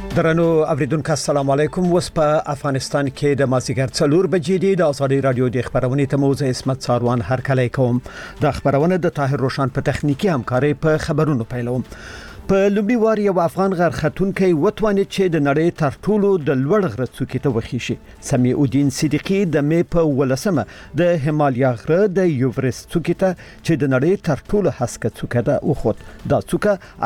درنو اوریدونکو السلام علیکم. وس په افغانستان کې د مازیګر 4 بجې دی. د ازادي رادیو د خبرونې ته موزه اسمت ساروان هر کله کوم. د خبرونه د طاهر روشن په تخنیکی همکاري په خبرونو پیلوم. په لومړي وار یو افغان غر خاتونکي وتوانه چې د نړۍ تر ټولو د لوړ غره څوکې ته وخیشي. سمیع الدین صدیقی د مې په ولسمه د هیمالیا غره د یوورست څوکې ته چې د نړۍ تر ټولو هسکه څوکه ده وخوت. دا څوکه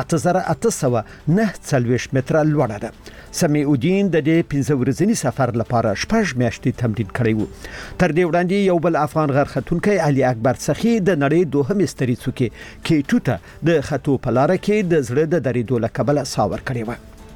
8849 متره لوړه ده. سمیع الدین د دې 15 ورځنی سفر لپاره 6 میاشتې تمرین کړی و. تر دې وړاندې یو بل افغان غر خاتونکي علي اکبر سخی د نړۍ دوهمه ستري څوکې کې ټوټه د خطو په لار کې د زړه د درېدو له کبله ساور کړی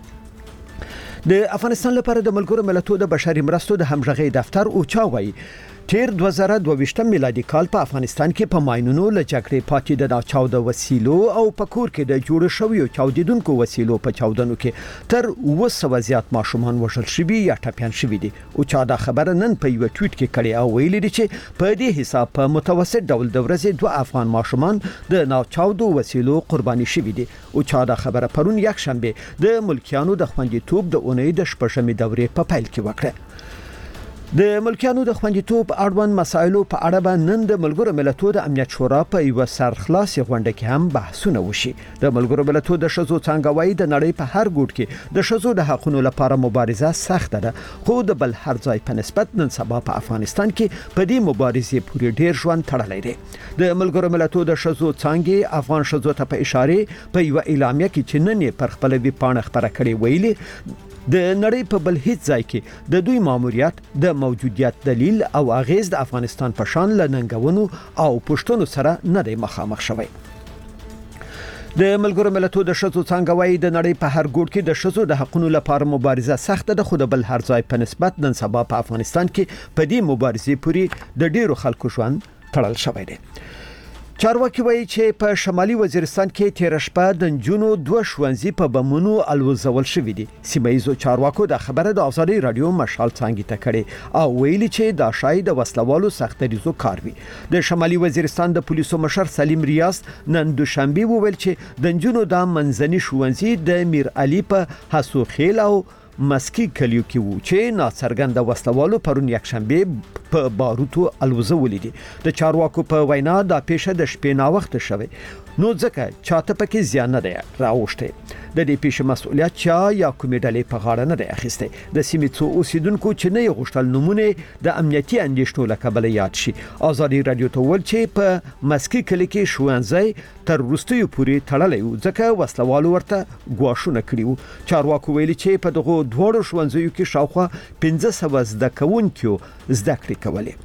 و. د افغانستان لپاره د ملګرو ملتونو د بشري مرستو د همغږي دفتر اوچا وایي تیر 2022 میلادي کال په افغانستان کې په ماینونو له جګړې پاتې د ناچاوده وسیلو او په کور کې د جوړ شویو چاودیدونکو وسیلو په چاودنو کې تر 200 زیات ماشومان وژل شوي یا ټپيان شوي دي. او چا دا خبره نن په یو ټویټ کې کړي او ویلي دي چې په دې حساب په متوسط ډول د ورځې 2 افغان ماشومان د ناچاوده وسیلو قرباني شوي دي. او چا دا خبره پرون یک شنبه د ملکیانو د خوندیتوب د اونۍ د شپږمې دورې په پیل کې وکړه. د ملکیانو د خوندیتوب اړوند مسایلو په اړه به نن د ملګرو ملتونو د امنیت شورا په یو سرخلاصي غونډه کې هم بحثونه وشي. د ملګرو ملتونو د شذو څنګه وایي د نړۍ په هر ګوټ کې د شذو د حقوقو لپاره مبارزه سخته ده، خو د بل هر ځای په نسبت نن سبا په افغانستان کې په دې مبارزې پورې ډیر ژوند تړلی دی. د ملګرو ملتونو د شذو څنګه افغان شذو ته په اشاره په یو اعلامیه کې چې نن پر خپل وی پاڼه خبره کړې ویلي د نړۍ په بل هیڅ ځای کې د دوی ماموریت د موجودیت دلیل او اغیز د افغانستان په شان لننګونو او پښتنو سره نه دی مخامخ شوی. د ملګرو ملتونو د شذو څنګه وایي د نړۍ په هر ګوټ کې د شذو د حقوقو لپاره مبارزه سخته ده، خو د بل هر ځای په نسبت نن سبا په افغانستان کې په دې مبارزې پورې د ډیرو خلکو ژوند تړل شوی دی. چارواکي وایي چې په شمالي وزیرستان کې تیر شپه د جنونو 2 ښوونځي په بمونو الوزول شوې دي. سیمایي چارواکو د خبره د ازادي رادیو مشال څنګه ته کړي او ویلي چې دا شاید د وسلوالو سختریزو کار وي. د شمالي وزیرستان د پولیسو مشر سلیم ریاض نن دوشنبه وویل چې د جنونو د منځني ښوونځي د میر علي په حسو خیل او مسکی کلیو کې وو چې ناڅرګند وسلوالو پرون یک شنبه په باروتو الوزولې دي. د چارواکو په وینا دا پیښه د شپې نا وخت شوه، نو ځکه چاته پکې زیان نه دی راوښته. د دې پیښې مسؤلیت چا یا کومې ډلې په غاړه نه دی اخیسته. د سیمې څو اوسیدونکو چې نه غوښتل نمونه د امنیتي اندېښنو له کبله یاد شي. ازادي رادیو ته ول چې په مسکی کلی کې ښوونځي تر وروستیو پورې تړلی و ځکه وسلوالو ورته ګواښونه کړي وو. چارواکو ویلي چې په دغه دوه ښوونځیو کې شاوخوا 1500 زده کوونکو زده کړې کولې.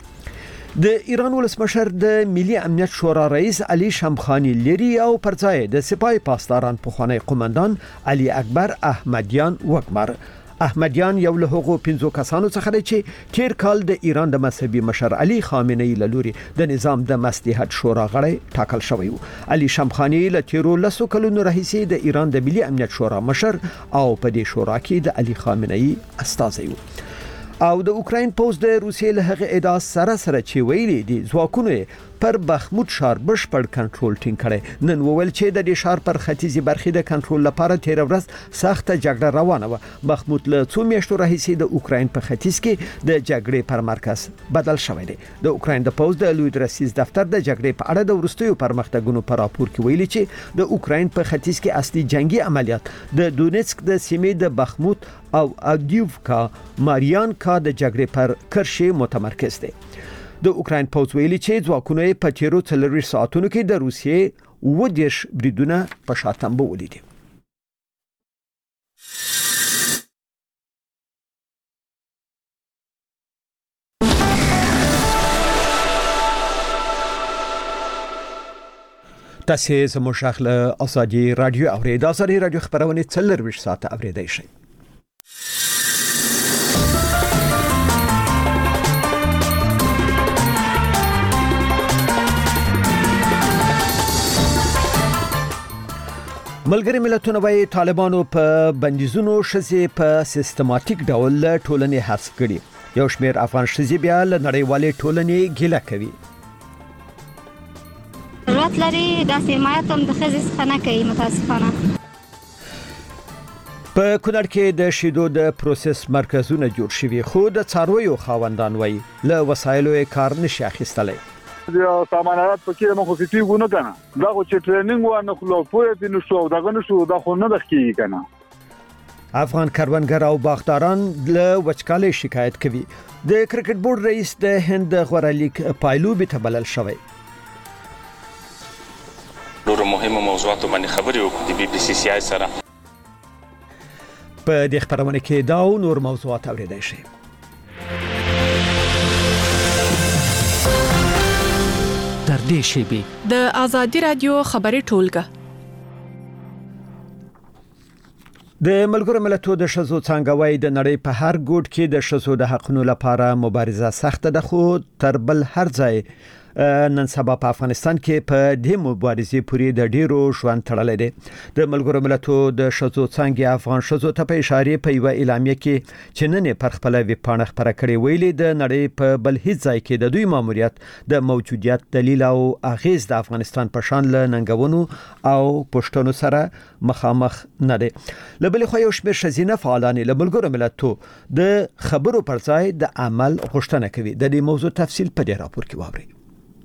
د ایران ولسمشر د ملي امنیت شورا رئیس علي شمخانی لري او پرځای د سپای پاسداران پخوانی قومندان علي اکبر احمدیان وکمر. احمدیان یو له هغو 5 کسانو څخه دی چې تیر کال د ایران د مذهبي مشر علي خامنه‌ای له لوري د نظام د مصلحت شورا غړی ټاکل شوی و. علي شمخانی له تیرو لسو کلونو راهیسې د ایران د ملي امنیت شورا مشر او په دې شورا کې د علي خامنه‌ای استازی و. او د اوکراین پوز د روسیې له هغه ادعا سره چې ویلي دي ځواکونه پر بخمود شهر بشپړ کنټرول ټینګ کړي. نن وویل چې د دې شهر پر ختیځي برخې د کنټرول لپاره تیر ورځ سخته جګړه روانه و. بخمود له 2 میاشتو راهیسې د اوکراین په ختیځ کې د جګړې پر مرکز بدل شوی دی. د اوکراین د پوز د لوی درسیز دفتر د جګړې په اړه د ورستیو پرمختګونو پر راپور کې ویلي چې د اوکراین په ختیځ کې اصلي جنگي عملیات د دونیتسک د سیمې د بخمود او اودیوفکا ماریانکا د جګړې پر کرښې متمرکز دي. د اوکراین پوز ویلي چې ځواکونه په تیرو 4 ساعتونو کې د روسیې 20 بریدونه په شاتنبه ولیدي. تاسو زموږ خپل ازادي رادیو اورید. ازادي رادیو خبرونه 24 ساعته اوریدای شئ. ملګری ملتونه وايي طالبانو په بندیزونو شزي په سیستماتیک ډول ټولنې حذف کړي. یو شمېر افغان شزي بیا له نړیوالې ټولنې ګیله کوي. ضرورت لري د حمایت هم د ښځې څخه نه کوي متاسفانه. په کونړ کې د شیدو د پروسس مرکزونه جوړ شوي خو د څارویو خاوندان وایي له وسایلو کار نشي اخیستلی. د سامانات پکې مخ کې کیږي نه کنه دا خو چې ټریننګ وانه خلو پوهه دي نو شو دغه نشو دا خو نه دخکیږي کنه. افغان کروندګر او باغداران له وچکالۍ شکایت کوي. د کرکټ بورډ رئیس د هند غوره لیگ پایلوبي ته بلل شوی. ډېر مهمه موضوعات باندې خبرې وکړي د بي بي سی آی سره. په دې خبرونه کې دا او نور موضوعات اوریدای شي. در دې شی به د ازادي رادیو خبري ټولګه د ملګرو ملتونو د شذو څنګهوي د نړۍ په هر ګوټ کې د شذو د حقونو لپاره مبارزه سخته ده خو تر بل هر ځای نن سبا په افغانستان کې په دې مبارزې پورې د ډیرو ژوند تړلې ده. د ملګرو ملتونو د شذو څنګه افغان شذو ته په اشاره په یو اعلامیه کې چې نن پر خپل ویبپاڼه خبره کړې ویلي د نړۍ په بل هیڅ ځای کې د دوی ماموریت د موجودیت دلیل او اغیز د افغانستان په شان له ننګونو او پښتنو سره مخامخ نه دي. لبل خو یو شمېر شزینه فعالان له ملګرو ملتونو د خبرو پر ځای د عمل غوښتنه کوي. د دې موضوع تفصیل په دې راپور کې واورئ.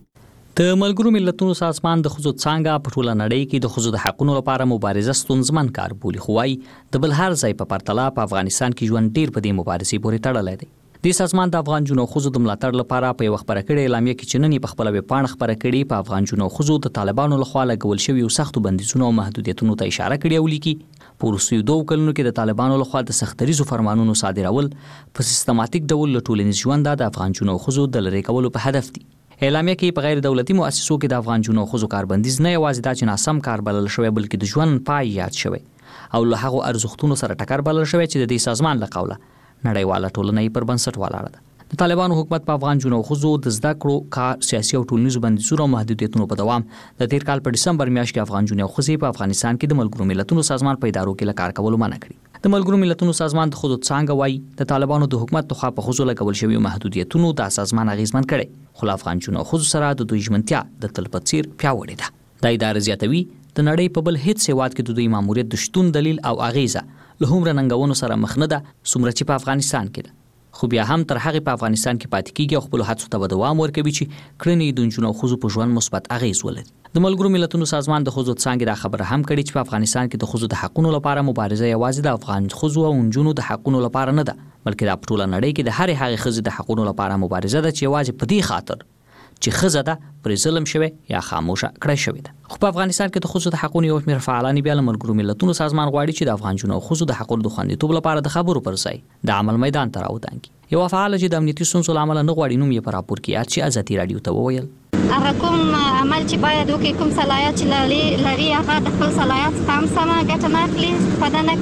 د ملګرو ملتونو سازمان د خزو څنګه په ټوله نړۍ کې د خزو د حقوقو لپاره مبارزه ستونزمن کار بولي خو وايي د بل هر ځای په پرتله په افغانستان کې ژوند ډیر په دې مبارزې پورې تړلی دی. د سازمان د افغان جنو خزو د ملاتړ لپاره په یو خبره کړې اعلامیه کې چننې په خپل ویبپاڼه خبره کړې په افغان جنو خزو د طالبانو لخوا لګول شوی او سختو بندیزونو او محدودیتونو ته اشاره کړې او لیکي په وروستیو 2 کلونو کې د طالبانو لخوا د سختریزو فرمانونو صادرول په سیستماتیک ډول له ټولنیز ژوند د افغان جنو خزو د لری کولو په هدف دي. اعلامیه کې په غیر دولتي مؤسسو کې د افغان جنو خزو کاربندیز نه یوازې دا چې ناسم کار بلل شوی بلکې د ژوند پای یاد شوی او له هغه ارزښتونو سره ټکر بلل شوی چې د دې سازمان له قوله نړیواله ټولنه پر بنسټ ولاړه ده. د طالبانو حکومت په افغان جنو خزو د زده کړو کار سیاسي او ټولنیزو بندیزونو او محدودیتونو په دوام د تیر کال په ډسمبر میاشت کې افغان جنو خزو په افغانستان کې د ملګرو ملتونو سازمان په ادارو کې کار کول منع کړی. د ملګرو ملتونو سازمان د خودت څنګه وایي د طالبانو د حکومت توخه په خزو لګول شوی محدودیتونو د سازمان اغیزمن کړي خو افغان جنو خزو سره د دوی ژمنتیا د تلپاتیر پیاوړې ده. د ادارې زیاتوي د نړۍ په بل هیڅ هیواد کې د دوی ماموریت د شتون دلیل او اغیزه له همره ننګونو سره مخ نه ده څومره چې په افغانستان کې ده. خو بیا هم تر هغه په افغانستان کې پاتې کیږي او خپل هڅو ته دوام ورکوي چې کړنې د جنو خزو په ژوند مثبت اغیز ولري. د ملګرو ملتونو سازمان د خزو څنګه د خبره هم کړي چې په افغانستان کې د خزو د حقوقو لپاره مبارزه یوازې د افغان خزو او جنو د حقوقو لپاره نه ده بلکې د ټوله نړۍ کې د هر هغه خزو د حقوقو لپاره مبارزه ده چې یوازې په دې خاطر چې خزه ده پر ظلم شوی یا خاموشه کړی شوی ده. خو په افغانستان کې د خزو د حقوقو یو شمېر فعالان بیا له ملګرو ملتونو سازمان غواړي چې د افغان جنو خزو د حقوقو د خوندیتوب لپاره د خبرو پر ځای د عمل میدان ته راوځي. یو فعال چې د امنیتي ستونزو لامل نه غواړي نوم یې په راپور کې یاد شي ازادي رادیو ته وویل هغه کوم عمل چې باید وکړي کوم صلاحیت چې لري هغه د خپل صلاحیت څخه هم سمه ګټه نه اخلي استفاده نه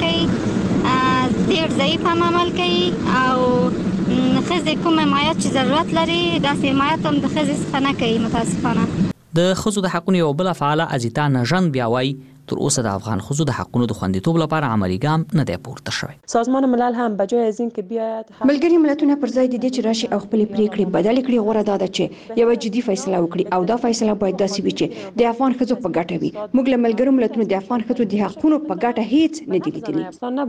کوي ډېر ضعیف هم عمل کوي او ښځې کوم حمایت چې ضرورت لري داسې حمایت هم د ښځې څخه نه کوي متاسفانه. د ښځو د حقونو یو بله فعاله ازیتا نژند بیا وایي تر اوسه د افغان ښځو د حقونو د خوندیتوب لپاره عملي ګام نه دی پورته شوی. سازمان ملل هم بجای از اینکه بیاید ملګري ملتونه پر ځای د دې چې راشي او خپل پریکړې بدل کړي غوړه ده چې یو جدي فیصله وکړي او دا فیصله باید داسې وي چې د افغان ښځو په ګټه وي. موږ له ملګرو ملتونو د افغان ښځو د حقونو په ګټه هیڅ نه دي لیدلي.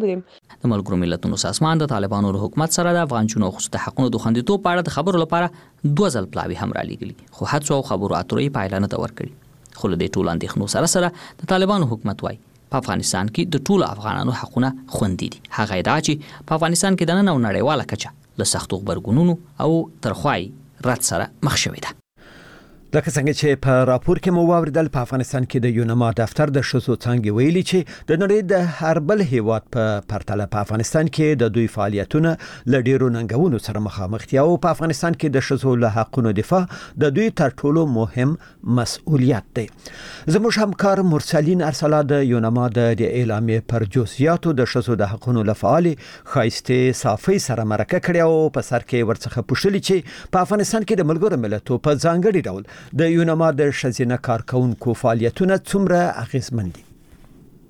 د ملګرو ملتونو سازمان د طالبانو له حکومت سره د افغان جنو خصوصي د حقونو د خوندیتوب په اړه د خبرو لپاره 2 ځل پلاوي هم را لېږلي خو هڅو او خبرو اترو یې پایله نه ورکړي. خو له دې ټولو اندېښنو سره د طالبانو حکومت وایي په افغانستان کې د ټولو افغانانو حقونه خوندي دي. هغه دا چې په افغانستان کې د نن او نړیواله کچه له سختو غبرګونونو او ترخوای رد سره مخ شوی ده. لکه څنګه چې په راپور کې مو واوریدل په افغانستان کې د یونما دفتر د شذو څنګه ویلي چې د نړۍ د هر بل هیواد په پرتله په افغانستان کې د دوی فعالیتونه له ډیرو ننګونو سره مخامخ دي او په افغانستان کې د شذو له حقوقو دفاع د دوی تر ټولو مهم مسؤلیت دی. زموږ همکار مرسلین ارسلا د یونما د اعلامیې پر جزئیاتو د شذو د حقوقو لفعال خایسته صافي سره مرکه کړې او په سر کې ورڅخه پوښتنه چې په افغانستان کې د ملګرو ملتونو په ځانګړي ډول د یونما د شزینه کارکونکو فعالیتونه څومره اغیزمن دي.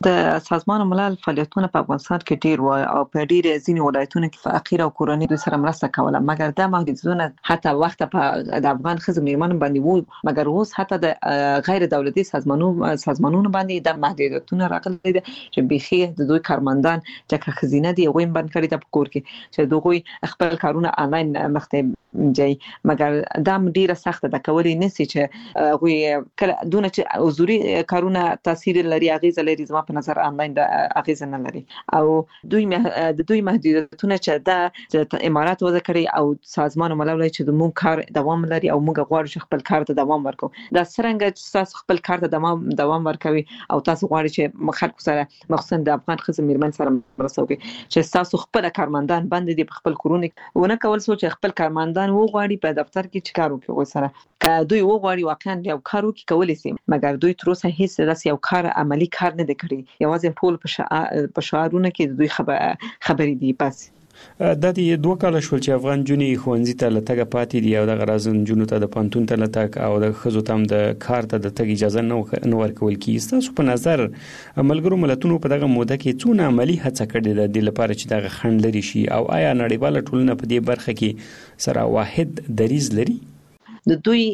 د سازمان ملل فعالیتونه په افغانستان کې ډیر و او په ډیر ځینې ولایتونو کې فقیر او کورنۍ دوی سره مرسته کوله، مګر دا محدودیتونه حتی وخت په د افغان ښځو میرمنو باندې وو، مګر اوس حتی د غیر دولتي سازمانونو باندې د محدودیتونه راغلي دي چې بيخي د دوی کارمندان چې خزینه دي ویم بند کړی د کور کې چې دوی خپل کارونه آنلاین مخته جاي، مګر دا ډیره سخته ده کولی نسی چې غوي کله دونه چې حضوري کارونه تاثیر لري اغیزه لري، زما په نظر آنلاین د اغیزه نه لري او دوی محدودیتونه چې د امارات وضع کړی او سازمان ملل چې د مون کار دوام لري او موږ غواړو چې خپل کار ته دوام ورکړو. دا څنګه چې تاسو خپل کار ته دوام ورکوي او تاسو غواړئ چې خلکو سره مخصوصا د افغان ښځو میرمن سره مرسته وکړي چې تاسو خپل کارمندان باندې د خپل کورونه ونه کول سوچ خپل کارمندان وغواړي په دفتر کې چې کار وکړي سره دوی وغواړي واقعا یو کار وکړي کولای شي، مګر دوی تر اوسه هیڅ داسې یو کار عملی کار نه دی کړی، یوازې ټول په شعارونو کې دوی خبرې دي بس. د دې دوه کال شول چې افغان جونی خوندې ته لټګه پاتې دي او د غرازن جنو ته د پانتون ته لټک او د خزو تم د کار ته د تګ اجازه نه ورکول کیږي. تاسو په نظر ملګرو ملتونو په دغه موده کې څونه عملی هڅه کړې ده لپاره چې دغه خنډ لري شي او آیا نړیواله ټولنه په دې برخه کې سره واحد دریز لري؟ د دوی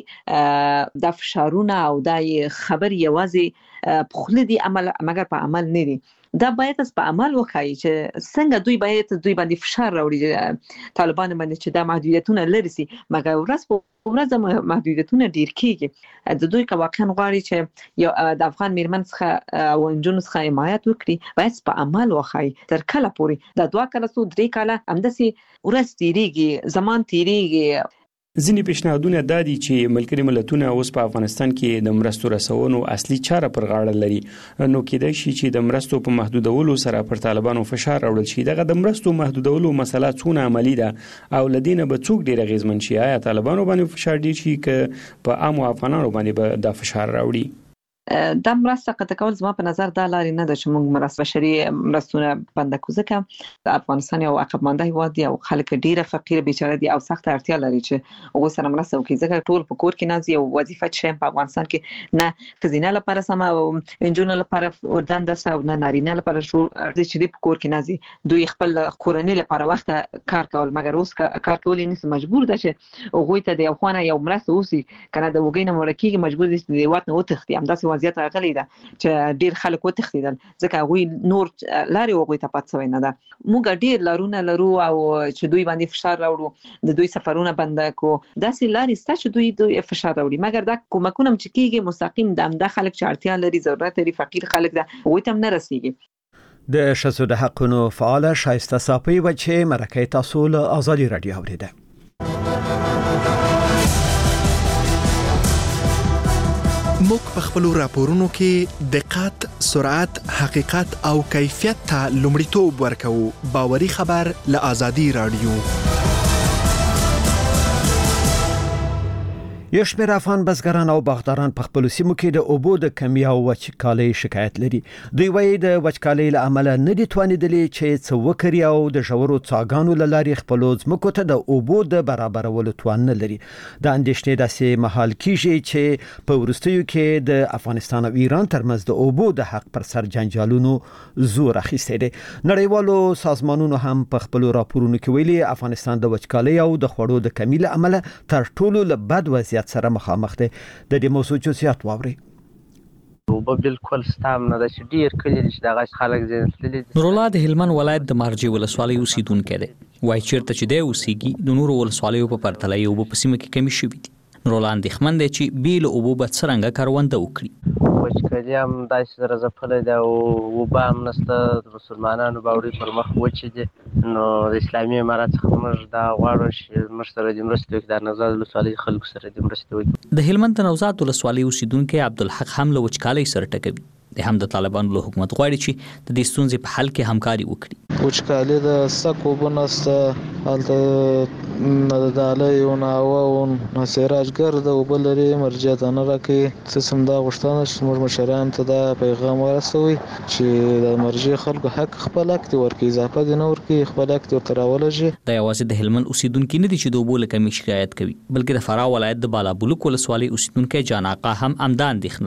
د فشارونه او د خبر یوازې په خله دي عمل مګر په عمل نه دي. دا باید اس په عمل وکړي چې څنګه دوی باندې فشار راوړي طالبان باندې چې د محدودیتونه لري سي، مګر ورځ محدودیتونه ډیر کیږي. د دوی کا واقعا غواړي چې یو د افغان میرمن څخه او انجونو څخه حمایت وکړي، باید په عمل وکړي. تر کله پورې د 2 کال څو 3 کال همدسي ورځ تیریږي، زمان تیریږي. ځینې پیشنهادونه دا دي چې ملګري ملتونه اوس په افغانستان کې د مرستو رسونو اصلي چاره پر غاړه لري، نو کېدای شي چې د مرستو په محدودولو سره پر طالبانو فشار راوړل شي. دغه د مرستو محدودولو مسله څونه عملی ده او لدینه به څوک ډیر غیزمن شي؟ آیا طالبانو باندې فشار دی شي که په عام افغانانو باندې به د فشار راوړي؟ دا مرسته قطع کول زما په نظر دا لاري نه ده چې موږ مرسته بشري مرستونه بند کړو، ځکه د افغانستان یو عقبمنده هیواد دی او خلک ډیره فقیر بیچاره دي او سخت اړتیا لري چې هغه سره مرسته وکړي، ځکه ټول په کور کې نازي او وظیفه چې په افغانستان کې نه خزینه لپاره سم او انجونو لپاره وردان ده او نه نارینه لپاره شو چې دی په کور کې نازي، دوی خپل کورنۍ لپاره وخت کار کول، مګر اوس کار کول نه مجبور ده چې هغه ته د یو خانه یو مرسته وسی کنه د وګینه مرکیږي، مجبور دي چې وخت نه وتختی. همداسې وضعیت راغلی ده چې ډیر خلک وتښتیدل ځکه هغه نور لاري هغه ته پات شوی نه ده. موږ ډیر لارونه لرو او چې دوی باندې فشار راوړو، د دوی سفرونه بند کو، داسې لاري ست چې دوی فشار راوړي، مګر دا کومکونه چې کیږي مستقیم د خلک چې اړتیا لري ضرورت لري فقیر خلک ده هغه ته نه رسیږي. د شذو د حقونو فعال شایسته صافي و چې مرکه تاسو له ازادي رادیو اوریده. موږ په خپل راپورونو کې دقت، سرعت، حقیقت او کیفیت ته لومړیتوب ورکوو. باوري خبر له ازادي رادیو. یو شمېر افغان بزګران او باغداران په خپل سیمو کې د اوبو د کمی او وچکالۍ شکایت لري. دوی وایي د وچکالۍ له امله نه دي توانیدلي چې څه وکړي او د ژورو څاګانو له لارې خپلو ځمکو ته د اوبو د برابرولو توان نه لري. د اندېښنې داسې مهال کېږي چې په وروستیو کې د افغانستان او ایران ترمنځ د اوبو د حق پر سر جنجالونو زور اخیستی دی. نړیوالو سازمانونو هم په خپلو راپورونو کې ویلي افغانستان د وچکالۍ او د خوړو د کمی له امله تر ټولو له بد وضعیت سره مخامخ دی. د دې موضوع جزئیات واوري. اوبه بالکل ستام نه د ډیر کلی چې دغه خلک زیاتلي. نور الله د هلمند ولایت د مارجې ولسوالۍ اوسیدونکو دی. وایي چیرته چې دی اوسېږي د نورو ولسوالیو په پرتله یې اوبه په سیمه کې کمی شوي دي. نور الله اندېښمن دی چې بیل اوبه به څرنګه کرونده وکړي. وچکالي هم داسې سره ځپلی ده او اوبه هم نشته، د مسلمانانو باورې پر مخ وچې دي. نو د اسلامي امارت څخه موږ دا غواړو چې موږ سره د مرستې وکړي، د نوزاد ولسوالۍ خلکو سره د مرستې وکړي. د هلمند د نوزاد ولسوالۍ اوسیدونکی عبدالحق هم له وچکالۍ سره ټکوي. د هم د طالبانو له حکومت غواړي چې د دې ستونزې په حل کې همکاري وکړي. وچکالي د سک اوبه نشته، هلته نه د دالۍ او نه هوا او نه سراجګر د اوبه لري، مرجع ته نه راکوي. سیسم دا غوښتنه چې موږ مشرانو ته دا پیغام ورسوي چې د مرجع خلکو حق خپل حق دي ورکړي، اضافه دي نه ورکړي، خپل حق دي ورته راولږي. دا یوازې د هلمند اوسیدونکي نه دي چې د اوبو له کمۍ شکایت کوي، بلکې د فراه ولایت د بالابلوک ولسوالۍ اوسیدونکی جان آقا هم همدا اندېښنه لري.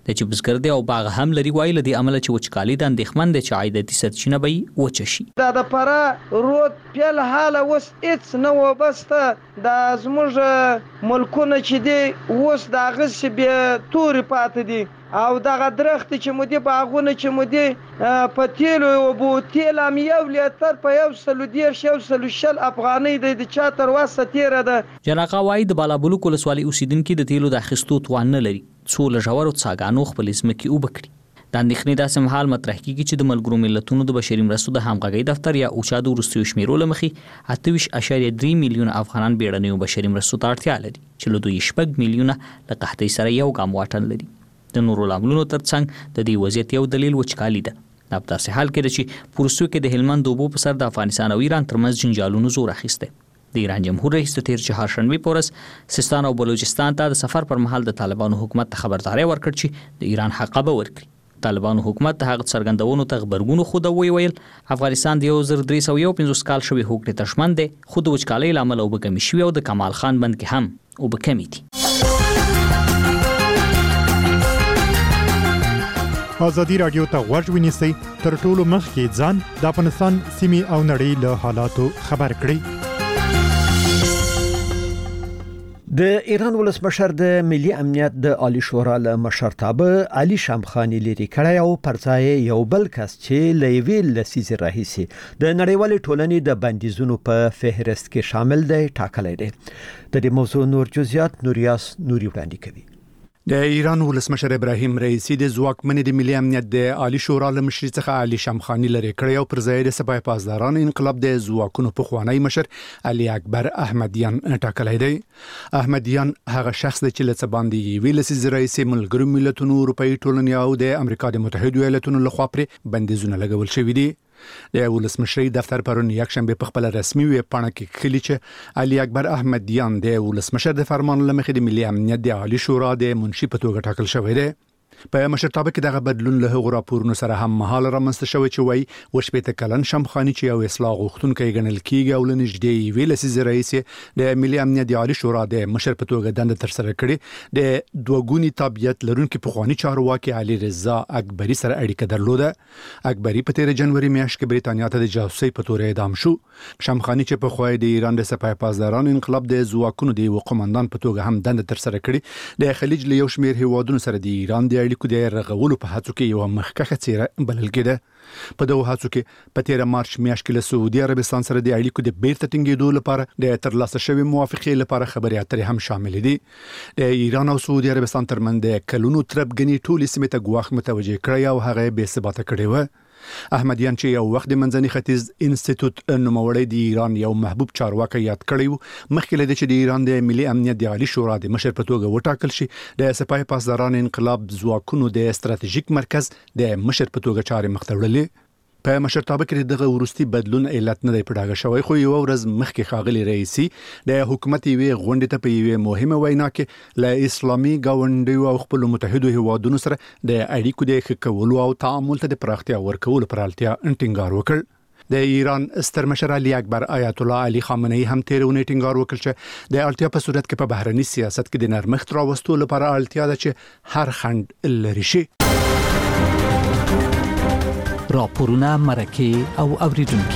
د چې بزګر دی او باغ هم لري وایي لدی عمل چې وچکالي د اندېښمن د عایدتي سرچینه به وچ شي. دا د پره رود پیل حاله وس هیڅ نه وبسته د زموږ ملکونه چې دی وس د غس به توري پاتې دي او دغه درخت چې مودي باغونه چې مودي په تیلو او بو تیل هم یو لیتر په 110 افغانۍ د چا تر واسه تیره ده. جناقه وایي د بالابلوک ولسوالۍ اوسیدونکو د تیلو د اخیستو توان نه لري څو لژورو څاګانو خپل ځمکې وبکړي. د اندېښنې داسې مهال مطرح کیږي چې د ملګرو ملتونو د بشري مرستو د همغږۍ دفتر یا اوچا د وروستیو شمیرو له مخې 28.3 میلیون افغانان بیړنیو بشري مرستو ته اړتیا لري چې له دوی 6 میلیونه له قحطۍ سره یو ګام واټن لري. د نورو لاملونو ترڅنګ د دې وضعیت یو دلیل وچکالي ده. دا په داسې حال کې ده چې پروسو کې د هلمند اوبو په سر د افغانستان او ایران ترمنځ جنجالونو زور اخیسته. د ایران جمهور رئیس د تیر چهارشنبه په ورځ سیستان او بلوچستان ته د سفر پر مهال د طالبانو حکومت ته خبرداري ورکړه چې د ایران حق به ورکړي. طالبانو حکومت ته هغه څرګندونو ته خبرګونو خو د ویل افغانستان د 1350 کال شوی حکومت تشمن دی خو د وچکالۍ لامل او بکمی شوی او د کمال خان بند کې هم او بکمی دي. ازادي رادیو ته غوږ ونیسئ تر ټولو مخکې ځان د افغانستان سیمې او نړۍ له حالاتو خبر کړئ. د ایران ولسمشر د ملي امنیت د عالی شورا له مشرتابه علي شامخانی لري کړی او پرځای یو بل کس چې لویل لسیزه راهیسي د نړیوال ټولنې د بندیزونو په فهرست کې شامل دی ټاکلی دی. د دې موضوع نور جزئیات نوریاس نوري وړاندې کوي. د ایران ولسمشر ابراهیم رئیسی د ځواکمنې د ملي امنیت د عالی شورا له مشر څخه علي شامخانی لري کړی او پر ځای د سپاه پاسداران انقلاب د ځواکونو په خوانی مشر علي اکبر احمدیان ټاکلی دی. احمدیان هغه شخص دی چې له باندې ویل سي رئیس ملګرو ملتونو اروپאי ټولنې او د امریکا د متحده ایالاتونو لخوا پر بندیزونه لګول شوی دي. د ولسمشر دفتر پرون یکشنبه په خپل رسمي ویب پاڼه کې خلی چې علي اکبر احمدیان د ولسمشر د فرمان لمخې د ملي امنیت د عالی شورا د منشي په توګه ټاکل شوی دی. په مشرتابه کې دغه بدلون له هغو راپورونو سره هم مهال رامنځته شوی چې وایي وشپېته کلن شامخانی چې یو اصلاح غوښتونکی ګڼل کیږي او لنږدې ویل سي رئیس د ملي امنیت د عالی شورا د مشر په توګه دنده تر سره کړې د دوګونی تابعیت لرونکي پخوانی چارواکي علي رضا اکبري سره اړیکه درلوده. اکبري په 13 جنوري میاشت کې بریتانیا ته د جاسوسي په تور اعدام شو. شامخانی چې په خوای د ایران د سپاه پاسداران انقلاب د ځواکونو د قومندان په توګه هم دنده تر سره کړې د خلیج له یو شمېر هیوادونو سره د ایران د اړیکو د رغولو په هڅو کې یو مخکخه څیره بلل کېده. په دغه هڅو کې په 13 مارچ میاشت کې له سعودي عربستان سره د اړیکو د بیرته ټینګېدو لپاره د ترلاسه شوی موافقه لپاره خبرې اترې هم شامل دي. د ایران او سعودي عربستان ترمنځ د کلونو تربګنی ټولې سیمې ته ګواښ متوجه کړی او هغه بې ثباته کړی و. احمدیان چې یو وخت د منځني ختیځ انسټیټیوټ نوموړی د ایران یو محبوب چارواکي یاد کړی و مخکې له دې چې د ایران د ملي امنیت د عالی شورا د مشر په توګه وټاکل شي د سپاه پاسداران انقلاب ځواکونو د ستراتیژیک مرکز د مشر په توګه چارې مخ ته وړلې. په مشرتابه کې دغه ورستي بدلون علت نه دی پډاګه شوی خو یو ورځ مخکې خاغلی رئیسی د حکومت وی غونډه ته په یوه مهمه وینا کې له اسلامي گاونډیو او خپل متحده هیوادونو سره د اړیکو د ښه کولو او تعامل ته د پراختیا ورکولو پر اړتیا ټینګار وکړ. د ایران ستر مشر علي اکبر آیت الله علي خامنه‌ای هم تیرونه ټینګار وکړ چې د اړتیا په صورت کې په بهرني سیاست کې د نرمښت راوستلو لپاره اړتیا ده چې هر خنډ لري شي. راپورونه مرکه او اوریدونکو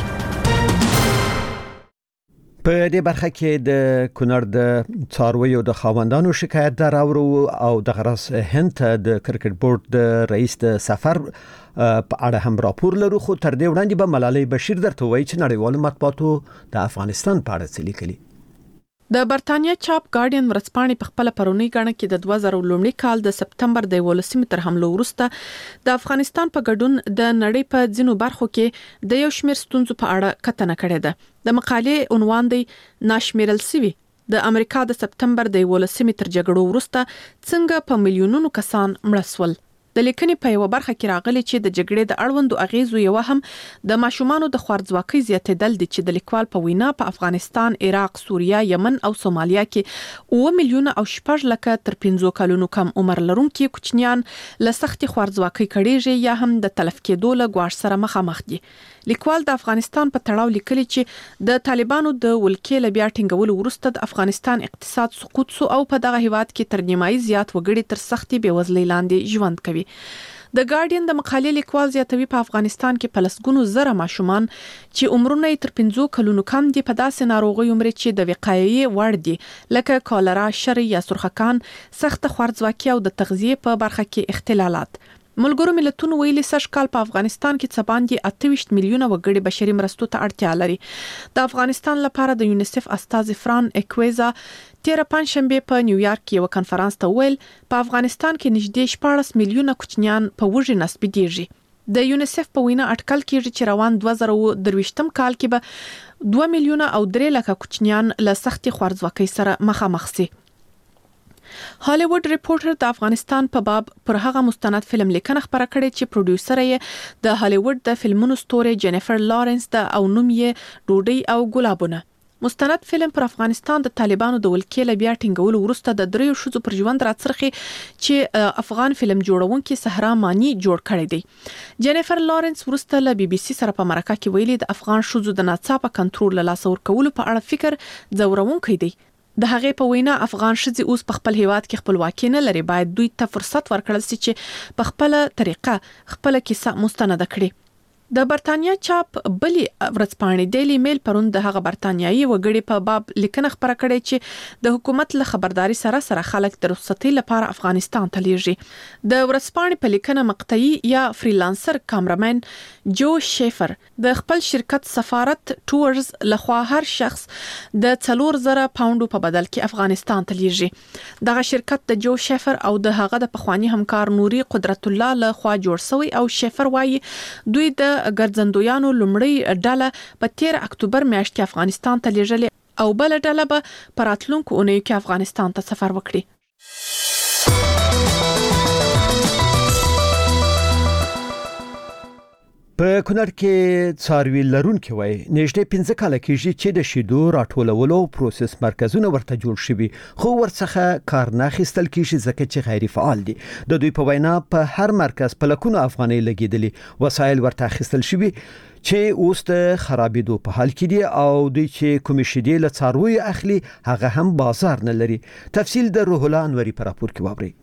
په دې برخه کې د کونړ د څارویو د خاوندانو شکایت دراورو او د غرس هند د کرکټ بورډ د رئیس د سفر په اړه هم راپور لرو خو تر دې وړاندې به ملالۍ بشیر درته وایي چې نړیوال مطبوعاتو د افغانستان په اړه څه لیکلي. د برتانیا چاپ ګارډین ورځپاڼې په خپل پرونی غاڼه کې د 2000 لومړي کال د سپتمبر د 18 تر حمله وروسته د افغانستان په ګډون د نړۍ په ځینو برخو کې د یو شمېر ستونزو په اړه کتنه کړې ده. د مقالې عنوان دی ناشمیرل سوي د امریکا د سپتمبر د 18 تر جګړو وروسته څنګه په میلیونونو کسان مړه شول. د لیکنې په یو برخه کې راغلي چې د جګړې د اړوندو اغیزو یو هم د ماشومانو د خوارځواکۍ زیاتېدل دي چې د لیکوال په وینا په افغانستان، عراق، سوریه، یمن او سومالیا کې 9 میلیونه او 6 لکه تر 15 کلونو کم عمر لرونکي کوچنیان له سختي خوارځواکۍ کړيږي یا هم د تلف کېدو له ګواښ سره مخامخ دي. لیکوال د افغانستان په تړاو لیکلي چې د طالبانو د ولکې له بیا ټینګولو وروسته د افغانستان اقتصاد سقوط سو او په دغه هیواد کې تر نیمایي زیات وګړي تر سختي بېوزلۍ لاندې ژوند کوي. د ګارډین د مقالې لیکوال زیاتوي په افغانستان کې په لسګونو زره ماشومان چې عمرونه یې تر 5 کلونو کم دي په داسې ناروغیو مري چې د وقایې وړ دي لکه کالرا، شری یا سرخکان، سخت خوارځواکي او د تغذیه په برخه کې اختلالات. ملګرو ملتونو ویلي سږ کال په افغانستان کې څه باندې 28 میلیونه وګړي بشري مرستو ته اړتیا لري. د افغانستان لپاره د یونیسف استاذ فران اکويزا تیر پنځشنبه په نیویارک کې یو کنفرانس ته ویل په افغانستان کې نږدې 14 میلیونه کوچنیان په وږي نسبي دي. د یونیسف په وینا اټکل کېږي چې روان 2023م کال کې به 2 میلیونه او 3 لکه کوچنیان له سختي خوارځواکۍ سره مخامخ شي. هالیوډ ریپورټر د افغانستان په باب پر هغه مستند فلم لیکنه خبره کړې چې پروډوسر یې د هالیوډ د فلمونو ستوري جینیفر لارنس د او نوم یې ډوډۍ او ګلابونه. مستند فلم پر افغانستان د طالبانو د ولکې له بیا ټینګولو وروسته د دریو شذو پر ژوند راڅرخي چې افغان فلم جوړونکي صحرا مانی جوړ کړی دی. جینیفر لارنس وروسته له بي بي سي سره په مرکه کې ویلي د افغان شذو د ناڅاپه کنټرول له لاس ورکولو په اړه فکر ځورونکی دی. د هغې په وینا افغان شذي اوس په خپل هیواد کې خپلواکي نه لري، باید دوی ته فرصت ورکړل شي چې په خپل طریقه خپل کیسه مستند کړي. د برتانیا چاپ بلی ورځپاڼې ډیلی میل پرون د هغه برتانیایي وګړي په باب لیکنه خبره کړې چې د حکومت له خبرداري سره خلک د رخصتۍ لپاره افغانستان ته لیږي. د ورځپاڼې په لیکنه مقطعي یا فریلانسر کامرمن جو شیفر د خپل شرکت سفارت ټورز لخوا هر شخص د 4000 پاونډو په بدل کې افغانستان ته لیږي. دغه شرکت د جو شیفر او د هغه د پخوانی همکار نوري قدرت الله لخوا جوړ شوی او شیفر وایي دوی د ګرځندویانو لومړی ډله په 13 اکتوبر میاشت کې افغانستان ته لیږلې او بل ډله به په راتلونکو اونیو کې افغانستان ته سفر وکړي. په کونړ کې څاروي لرونکي وای نږدې 15 کال کېږي چې د شیدو راټولولو پروسس مرکزونه ورته جوړ شوي خو ورڅخه کار نه اخیستل کېږي ځکه چې غیر فعال دي. د دوی په وینا په هر مرکز په لکونو افغانۍ لګیدلي وسایل ورته اخیستل شوي چې اوس د خرابېدو په حال کې دي او دوی چې کومې شیدې له څارویو اخلي هغه هم بازار نه لري. تفصیل د روح الله انوري په راپور کې واورئ.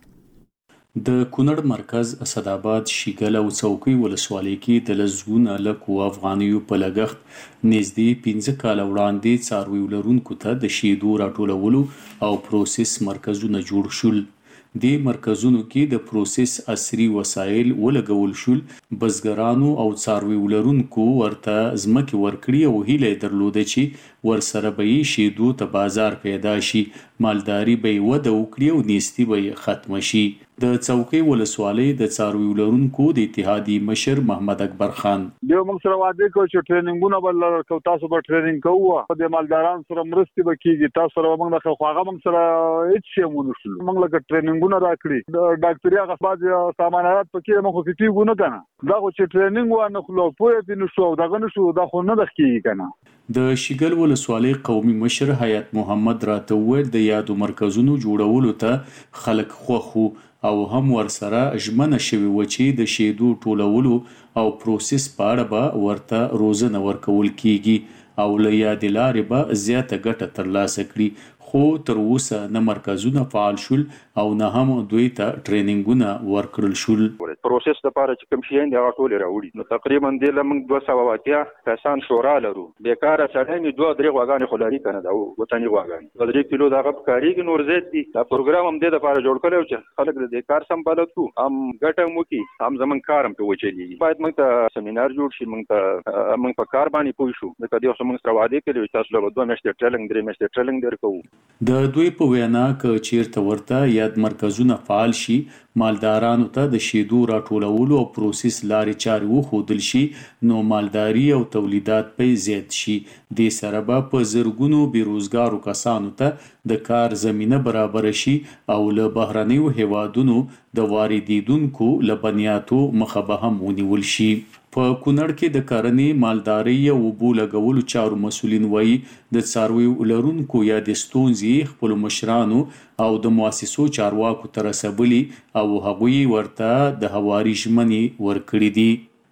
د کونړ مرکز اسداباد شیګل او څوکۍ ولسوالۍ کې د لزګونه لکو افغانیو په لګښت نږدې 15 کال وړاندې څارویو لرونکو ته د شیدو راټولولو او پروسس مرکزونه جوړ شول. د مرکزونو کې د پروسس عصري وسایل ولګول شول. بزګرانو او څارویو لرونکو ورته ځمکې ورکړي او هیله درلوده چې ورسره به شیدو ته بازار پیدا شي، مالداري به وده وکړي او نیستي به ختم شي. د څوکۍ ولسوالۍ د څارویو لرونکو د اتحادیې مشر محمد اکبر خان یو موږ سره وعده کوي چې ټریننګونه بل کو تاسو به ټریننګ کوو د مالدارانو سره مرستې وکړي، تاسو سره موږ د خواغه موږ سره هیڅ شی مونږ شول موږ لکه ټریننګونه راکړي د ډاکټري هغه بعض سامانات پکې موږ خو کیږو نه کنه دا خو چې ټریننګ و نه خلو پوهه دي نو شو دغه نشو دا خو نه دخکې کنه. د شیګل ولسوالۍ قومي مشر حیات محمد راته وویل د یادو مرکزونو جوړولو ته خلک خوښ او هم ورسره ژمنه شوی و چې د شیدو ټولولو او پروسس په اړه به ورته روزنه ورکول کیږي او له یادې لارې به زیاته ګټه ترلاسه کړي. خو تر اوسه نه مرکزونه فعال شول او نه هم دوی ته ټریننګونه ورکړل شول. پروسس لپاره چې کوم شي دی هغه ټول راوړي نو تقریبا د لمنګ 280 کسان شورا لرو. بیکاره سړی نه 2-3 غواګانې خلاري کنه دا وطني غواګانې 3 کیلو دغه کاریږي نور زیات دي. دا پروګرام هم د لپاره جوړ کړو چې خلک د کار سمبالت کو هم ګټه مو کی هم زمون کارم په وچلی. باید موږ ته سیمینار جوړ شي، موږ په کار باندې پوه شو. د کدی اوس موږ سره وعده کړی چې تاسو له 2 میاشتې ټریننګ 3 میاشتې ټریننګ درکو. د دوی په وینا ک چیرته ورته یاد مرکزونه فعال شي مالدارانو ته د شیدو راټولولو او پروسس لارې چارې وښودل شي نو مالداري او تولیدات به زیات شي. د سره په زرګونو بیروزګارو کسانو ته د کار زمينه برابر شي او له بهرنیو هیوادونو د واردیدونکو لبنیاتو مخه به هم ونیول شي. په کونړ کې د کرنې مالدارۍ او اوبو لګولو چارو مسولین وایي د څارویو لرونکو یا د ستونزې خپل مشرانو او د مؤسسو چارواکو ته رسولي او هغوی ورته د هواري ژمنې ورکړي دي.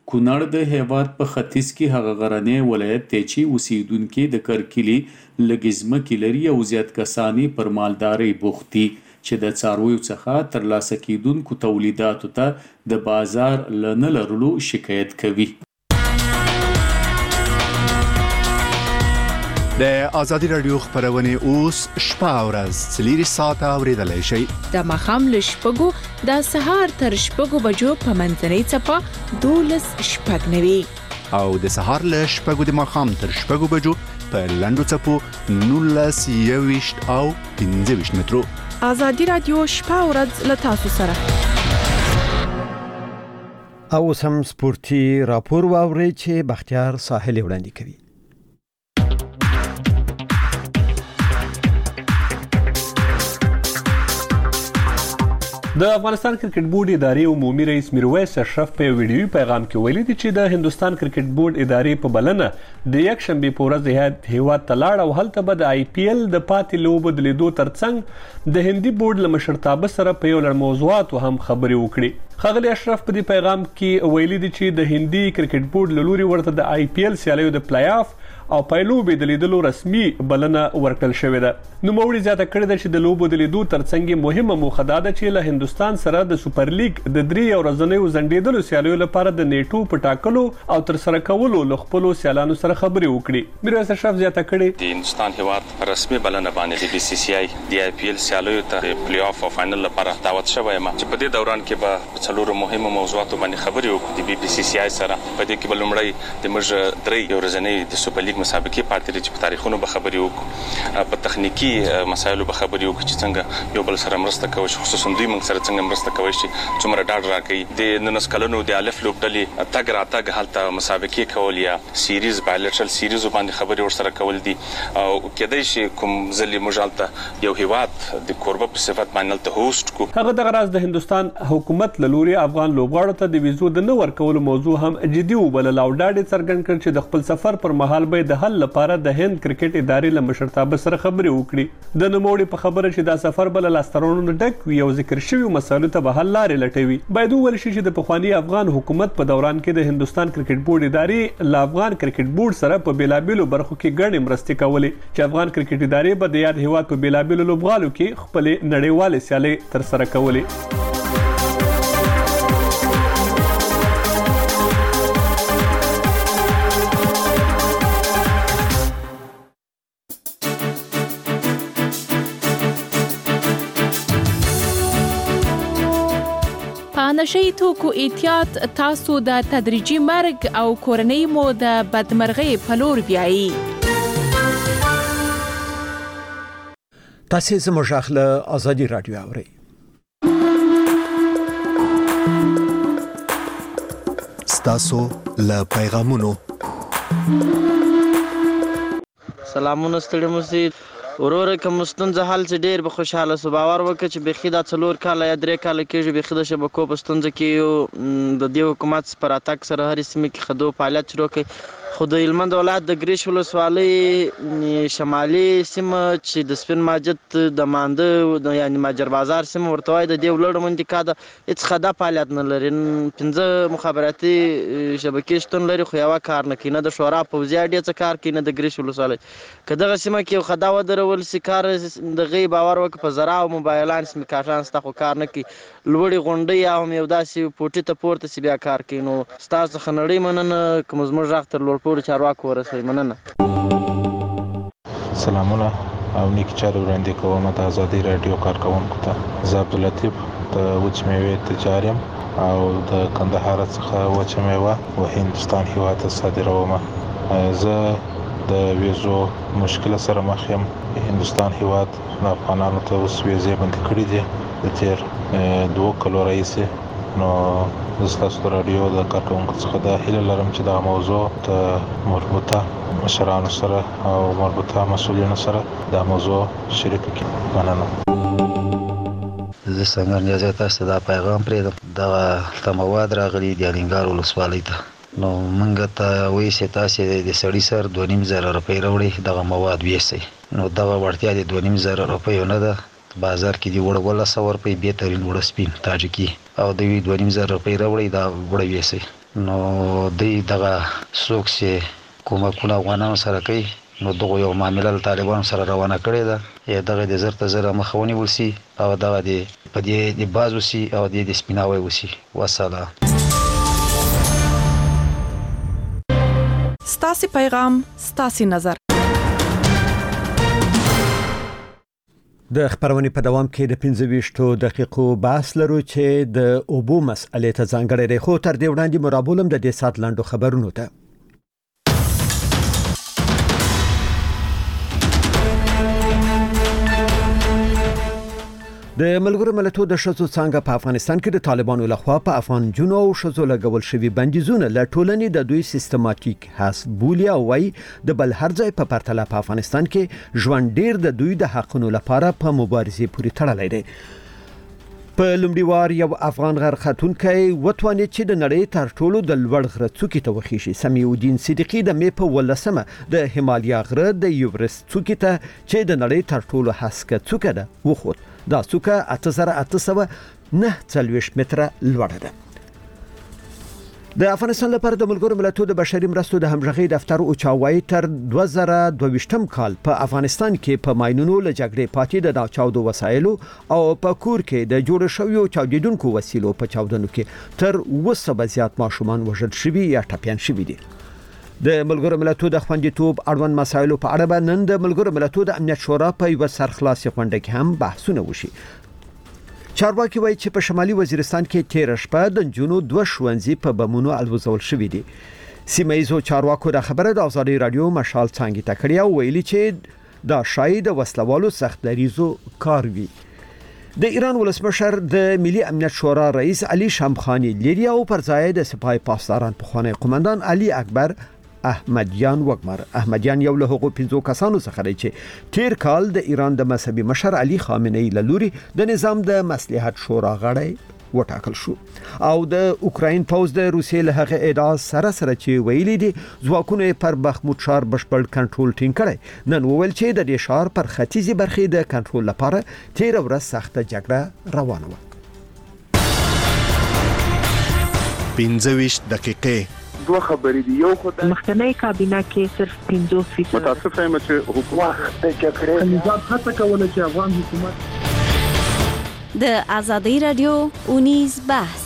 کونړ د هیواد په ختیځ کې هغه غرنی ولایت دی چې اوسیدونکو د کرکلي لګزمکې لري او زیات کسانی پر مالداري بوخت دي چې د څارویو څخه ترلاسه کیدونکو تولیداتو ته د بازار نه لرلو شکایت کوي. د ازادي رادیو خبرونه اوس شپه او ورځ 4 ساعته اوریدلای شئ. د مخام له شپږو د سهار تر شپږو بجو په منځنۍ څپه 12 شپږ نوي او د سهار له شپږو د مخام تر شپږو بجو په لنډو څپو 19 او 15 مترو. ازادي رادیو شپه او ورځ له تاسو سره. او سم سپورتي راپور واوري چې بختیار ساحل وړاندې کوي. د افغانستان کرکټ بورډ ادارې عمومي رئیس میرویس اشرف په ویډیوي پیغام کې ویلي دي چې د هندستان کرکټ بورډ ادارې په بلنه د یک شنبه په ورځ هیواد ته لاړ او هلته به د آی پی ایل د پاتې لوبو د لیدو ترڅنګ د هندي بورډ له مشرتابه سره په یو لړ موضوعاتو هم خبرې وکړي. ښاغلي اشرف په دې پیغام کې ویلي دي چې د هندي کرکټ بورډ له لوري ورته د آی پی ایل سیالیو د پلی آف او پایلوبې د لیدلو رسمي بلنه ورکړل شوې ده. نوموړي زیاته کړې ده چې د لوبو د لیدو ترڅنګ مهمه موخه ده چې له هندستان سره د سوپر لیګ د 3 ورځنیو ځنډېدلو سیالیو لپاره د نیټو په ټاکلو او تر سره کولو له خپلو سیالانو سره خبرې وکړي. میرویس اشرف زیاته کړې د هندستان هیواد رسمي بلنه باندې د بي سی سی آی د آی پی ایل سیالیو ته پلی آف او فائنل لپاره دعوت شوی یم چې په دې دوران کې به څلورو مهمو موضوعاتو باندې خبرې وکړو د بي سی سی آی سره. په دې کې بلومړی د موږ 3 ورځنۍ د سوپر لیګ مسابقې پاتې چې په تاریخونو به خبرې وکړو، په تخنیکی مسایلو به خبرې وکړو چې څنګه یو بل سره مرسته کوي، خصوصا دوی موږ سره څنګه مرسته کوي چې څومره ډاډ راکړي. د 19 کلونو د الف لوبډلې تګ راتګ هلته مسابقې کول یا سیریز بایلټرل سیریز باندې خبرې ورسره کول دي او کېدای شي کوم ځلې موږ هلته یو هیواد د کوربه په صفت باندې ته هوست کو. هغه دغه راز د هندستان حکومت له لوري افغان لوبغاړو ته د ویزو د نه ورکولو موضوع هم جدي وبلل او ډاډ څرګند کړ چې د خپل سفر پر مهال به د حل لپاره د هند کرکټ ادارې له مشرتابه سره خبرې وکړي. د نوموړي په خبره چې دا سفر بل لاسترونو ډک وي او ذکر شوی مسایلو ته به حل لارې لټوي. باید وویل شي چې د پخوانی افغان حکومت په دوران کې د هندستان کرکټ بورډ ادارې له افغان کرکټ بورډ سره په بیلابیلو برخو کې ګڼې مرستې کولې چې افغان کرکټ ادارې به د یاد هیواد په بیلابیلو لوبغالو کې خپل نړیوالې سیالۍ تر سره کولې. نشئی توکو احتیاط تاسو د تدریجي مرګ او کورنۍ مو د بدمرغۍ په لور بیایي. تاسو زموږ اخله ازادي رادیو اورئ. ستاسو له پیغامونو سلامونه ستړي مو وروره کوم ستونزه حل چې ډیر به خوشاله سو باور وکړه چې بخي دا 4 کال یا 3 کال کېږي بخي د شبکو په ستونزه کې د دې حکومت پر اتاک سره هر سیمه کې خدو فعالیت شروع کړي. خو د هلمند ولایت د ګریش ولسوالۍ شمالي سیمه چې د سپین ماجد د مانده یعنی ماجر بازار سیمه ورته وایي د دې ولړ منطقه ده هیڅ خدا فعالیت نه لري. 15 مخابراتي شبکې شتون لري خو یو کار نه کوي، نه د شورا پوځي اډې څخه کار کوي نه د ګریش ولسوالۍ. که دغه سیمه کې خدا ودرول سي کار د غي باور وک په زرا او موبایلان سم کاران ستا خو کار نه کوي. لوړی غونډي یا هم یو داسې پوټي ته پورته سی بیا کار کوي. نو ستاسو خنړی مننه کوم زموږ راخ تر لوړ پورې چارواکو ورسوي مننه. سلامونه او نیک چارې وړاندې کوم د ازادي رادیو کارکونکو ته. زه عبداللطیف د وچ میوې تجار یم او د کندهار څخه وچه میوه و هندستان هیواد ته صادروم. زه د ویزو مشکل سره مخ یم. هندستان هیواد د افغانانو ته اوس ویزې بندي کړي دي د تیر 2 کلو راهیسې. نو زه رادیو د کارکونکو څخه د هیله لرم چې دا موضوع ته مربوطه مشرانو سره او مربوطه مسؤلینو سره دا موضوع شریک کړي. مننه. زه څنګه نیازه تاسو دا پیغام پرېږدم دا مواد راغلي د الینګار ولسوالۍ ته. نو موږ ته وایي چې تاسو د سړي سر 2.5 روپۍ راوړي دغه مواد ویسي. نو دغه وړتیا د 2.5 روپۍ نه ده. بازار کې دی وړ 100 روپۍ بهترین وړ سپین تاجکی او د 2.5 روپۍ راوړي دا وړ ویسي. نو دغه څوک چې کومکونه افغانانو سره کوي نو دغه یو معامله طالبانو سره روانه کړې ده دغه د زر ته زر مخاوني ورسي او دغه د پدې د باز وسی او د سپیناوي وسی والسلام. ستاسي پیغام ستاسي نظر. د خبرونې په دوام کې د 15 دقیقو بحث لرو چې د اوبو مسئلې ته ځانګړی دی خو تر دې وړاندې مرابولم د دې سات لاندو خبرونو ته. د ملګرو ملتونو د شذو څنګه په افغانستان کې د طالبانو لخوا په افغان جنو او شذو لګول شوی بندیزونه له ټولنې د دوی سیستماتیک حساب بولی او وای د بل هر ځای په پرتله په افغانستان کې ژوند ډیر د دوی د حقونو لپاره په مبارزې پورې تړلی دی. په لومړي وار یو افغان غر خاتونکي وتوانې چې د نړۍ تر ټولو د لوړ غره څوکې ته وخیشي. سمیع الدین صدیقی د مې په 18مه د هیمالیا غره د یوریست څوکې ته چې د نړۍ تر ټولو هسکه څوکه ده وخوت. دا څوکه 8849 متره لوړه ده. د افغانستان لپاره د ملګرو ملتونو د بشري مرستو د همغږي دفتر او چاوي تر 2022 کال په افغانستان کې په ماينونو له جګړې پاتې د چاودو وسایلو او په کور کې د جوړ شویو چاودیدونکو وسیلو په چاودنو کې تر 200 زیات ماشومان وژل شوي یا ټپيان شوي دي. د ملګرو ملتونو د خوندیتوب اړوند مسایلو په اړه نن د ملګرو ملتونو د امنیت شورا په یو سرخلاصي غونډه کې هم بحثونه وشي. چارواکي وایي چې په شمالي وزیرستان کې تیر شپه د جنو 2 ښوونځي په بمونو الوزول شوې دي. سیمایزو چارواکو د خبره د ازادي رادیو مشال څنګه تکړه او ویلي چې دا شاید د وسلوالو سخت دریزو کار وي. د ایران ولسمشر د ملي امنیت شورا رئیس علي شامخانی لري او پر ځای د سپاه پاسداران په خوانی قومندان علي اکبر احمدیان وګمر. احمدیان یو له هغو 5 کسانو څخه دی چې تیر کال د ایران د مذهبي مشر علي خامنه‌ای له لوري د نظام د مصلحت شورا غړی وټاکل شو او د اوکراین پوز د روسیې له هغه ادعا سره چې ویلي دي ځواکونه پر بخموت ښار بشپړ کنټرول ټینګ کړي. نن وویل چې د دې ښار پر ختیځي برخې د کنټرول لپاره تیر ورځ سخته جګړه روانه و. 15 دقیقې دوه خبرې دي. یو خدای مخکنی کابینه کې صرف 50% متاسف یم چې حکومت د جګړې نظام هڅه کوله چې افغان حکومت د ازادي رادیو اونیز بحث.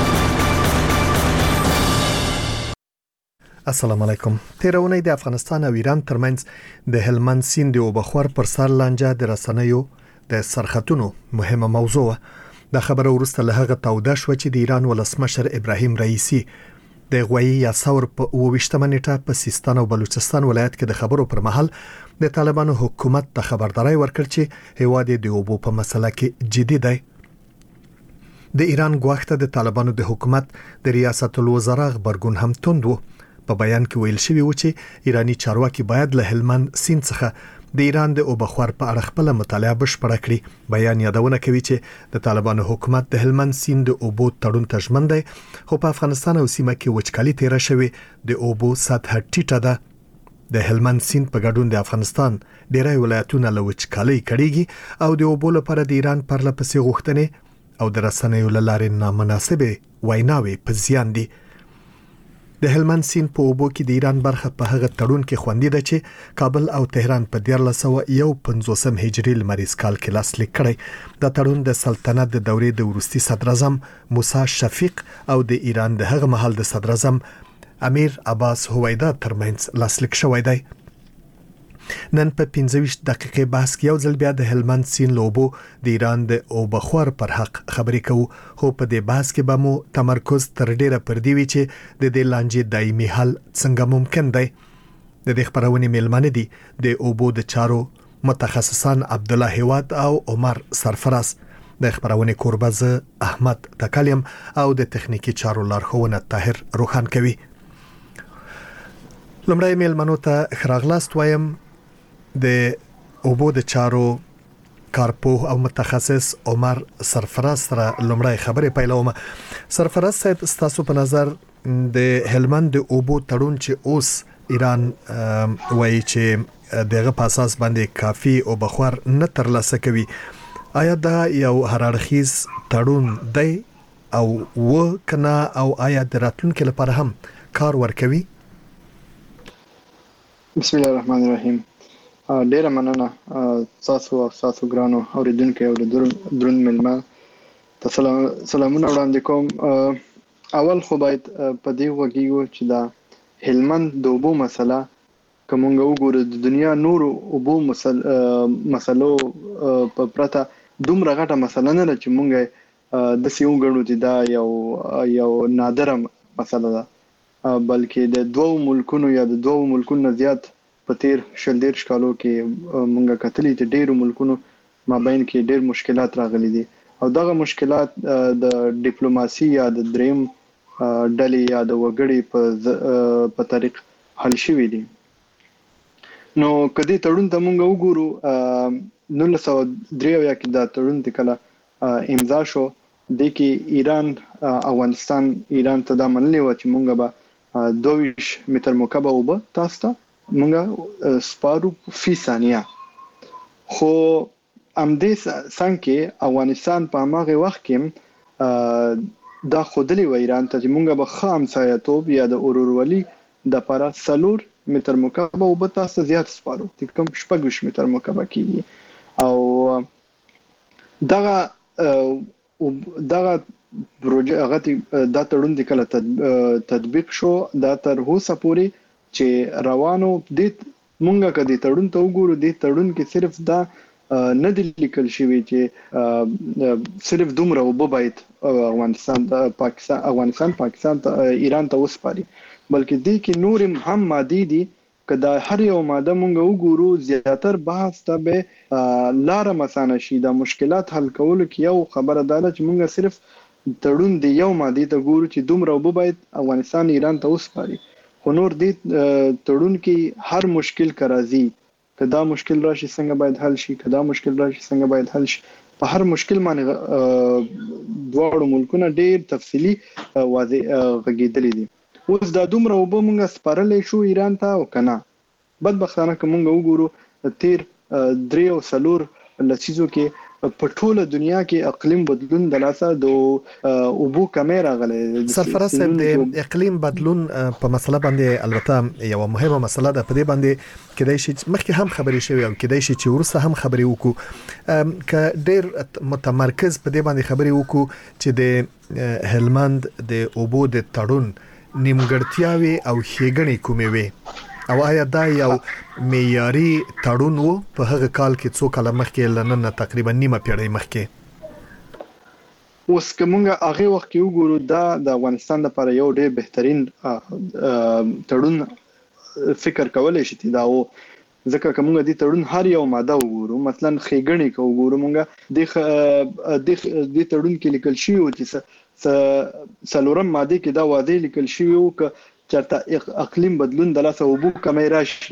السلام علیکم. تیرونه د افغانستان او ایران ترمنځ د هلمند سیند او بخور پر سر لانجه د رسنیو د سرختونو مهمه موضوع ده. خبره ورسته له هغه توده شو چې د ایران ولسمشر ابراهیم رئیسی د غوي یا ثور په 28مه نیټه په سیستان او بلوچستان ولایت کې د خبرو پر مهال د طالبانو حکومت ته خبرداري ورکړ چې هیواد د اوبو په مسله کې جدي دی. د ایران غوښته د طالبانو د حکومت د ریاست الوزرا خبرګون هم توند و. په بیان کې ویل شوی و چې ایرانی چارواکي باید له هلمند سیند څخه د ایران د اوبخور په اړه خپل مطالعه بشپړه کړي. بیان یادونه کوي چې د طالبانو حکومت د هلمند سیند د اوبو تړون ته ژمن دی خو په افغانستان او سیمه کې وچکالي تیر شوی د اوبو سطح ټیټه ده. د هلمند سیند په ګډون د افغانستان ډیری ولایتونه له وچکالۍ کړيږي او د اوبو لپاره د ایران پر لپسې غوښتنې او د رسنیو لارې نامناسبه ویناوي په زیان دي. د هلمند سیند په اوبو کې د ایران برخه په هغه تړون کې خوندي ده چې کابل او تهران په 1351 هجري لمریز کال کې لاسلیک کړی. دا تړون د سلطنت د دورې د وروستي صدر اعظم موسی شفیق او د ایران د هغه مهال د صدر اعظم امیر عباس هویدا ترمنځ لاسلیک شوی دی. نن په 15 دقیقې بحث کې یو ځل بیا د هلمند سیند لوبو د ایران د اوبخور پر حق خبرې کوو خو په دې بحث کې به مو تمرکز تر ډیره پر دی وی چې د دې لانجې دایمي حل څنګه ممکن دی. د دې خبرونې میلمانه دي د اوبو د چارو متخصصان عبد الله هیواد او عمر سرفراز. د خبرونې کوربه احمد تکلیم او د تخنیکی چارو لارښوونه طاهر روخان کوي. لمړی میلمنو ته خراغلاست وایم د اوبو د چارو کارپوه او متخصص عمر سرفراز سره لمړی خبرې پیلوم. سرفراز صاحب ستاسو په نظر د هلمند د اوبو تړون چې اوس ایران وایي چې دغه په اساس باندې کافي او بخور نه ترلاسه کوي، آیا دا یو هررخیز تړون دی او کنا او آیا د راتلونکو لپاره هم کار ورکوي؟ بسم الله الرحمن الرحیم. ډیره مننه تاسو ګرانو اوریدونکو او درون ملما ته سلامونه وړاندې کوم. اول خو باید په دې وګیو چې دا هلمند د اوبو مسله کومه وګوره د دنیا نور اوبو مسلو په پرته دومره غټه مسله نه چې مونږه د سیو غړو دي دا یو نادره مسله ده، بلکې د دوو ملکونو یا د دوو ملکونو زیات په تیر 14 کالو کې مونږه کتلې چې ډېر ملکونو مابین کې ډېر مشکلات راغلي دي او دغه مشکلات د ډیپلوماسي یا د دریم ډلې یا د وګړي په طریق حل شوي دي. نو کدی تړون ته مونږ وګورو 1993 کې دا تړون کله امضا شو، د کې ایران افغانستان ایران ته دا منلې و چې مونږ به 22 متر مکعب اوبه تاسو ته مونږ سپارو فی ثانیه. خو امدې څنګه افغانستان په هغه وخت کې دا خودلی و ایران ته چې مونږ به خام سایتوب یا د اورورولي د لپاره 4 متر مکعب اوبه تاسو زیات سپارو کوم 6 متر مکعب کیږي او دغه پروژه هغه د تړون د کله تطبیق شو دا تر اوسه پورې چې روانو د مونږه کدي تړون ته وګورو د تړون کې صرف دا نه د لیکل شوی چې صرف دومره وبو باید افغانستان پاکستان ایران ته وسپاري، بلکې د کې نور هم ماده دي کدا هر یو ماده مونږ وګورو زیاتر بحث ته به لار مسانه شي د مشکلات حل کولو کې یو خبره ده چې مونږ صرف تړون دی یو ماده ته ګورو چې دومره وبو باید افغانستان ایران ته وسپاري، خو نور دې تړون کې هر مشکل کرازي کدا مشکل راشي څنګه باید حل شي، کدا مشکل راشي څنګه باید حل شي، په هر مشکل باندې دواړو ملکونه ډېر تفصیلی واضح غږیدلې دي. اوس دا دومره وبو مونږ سپارلې شو ایران ته او کنه بدبختانه کومه وګورو تیر 3 او 4 لسیزو کې په ټوله دنیا کې اقلیم بدلون د لاسه د اوبو کیمرا غلې سرفراز صاحب د اقلیم بدلون په مسله باندې البته یو مهمه مسله ده، په دې باندې کدای شي مخکې هم خبرې شوي او کدای شي چې ورسره هم خبرې وکړو ک ډېر متمرکز په دې باندې خبرې وکړو چې د هلمند د اوبو د تړون نیمګړتیاوي او ښېګڼې کومې وي او آیا دا یو معیاري تړون وو په هغه کال کې څو کال مخکې لنن تقریبا نیمه پیړۍ مخکې؟ اوس کومه هغه وخت کې وګورو دا د افغانستان لپاره یو ډېر بهترین تړون فکر کولای شي دا و ځکه کومه دي تړون هر یو ماده وګورو مثلا ښېګڼې کو وګورو مونږه د تړون کې لیکل شي او چې سلورم ماده کې دا واضح لیکل شوی او ک چرته اقلیم بدلون د لاسه وبو کیمرا شي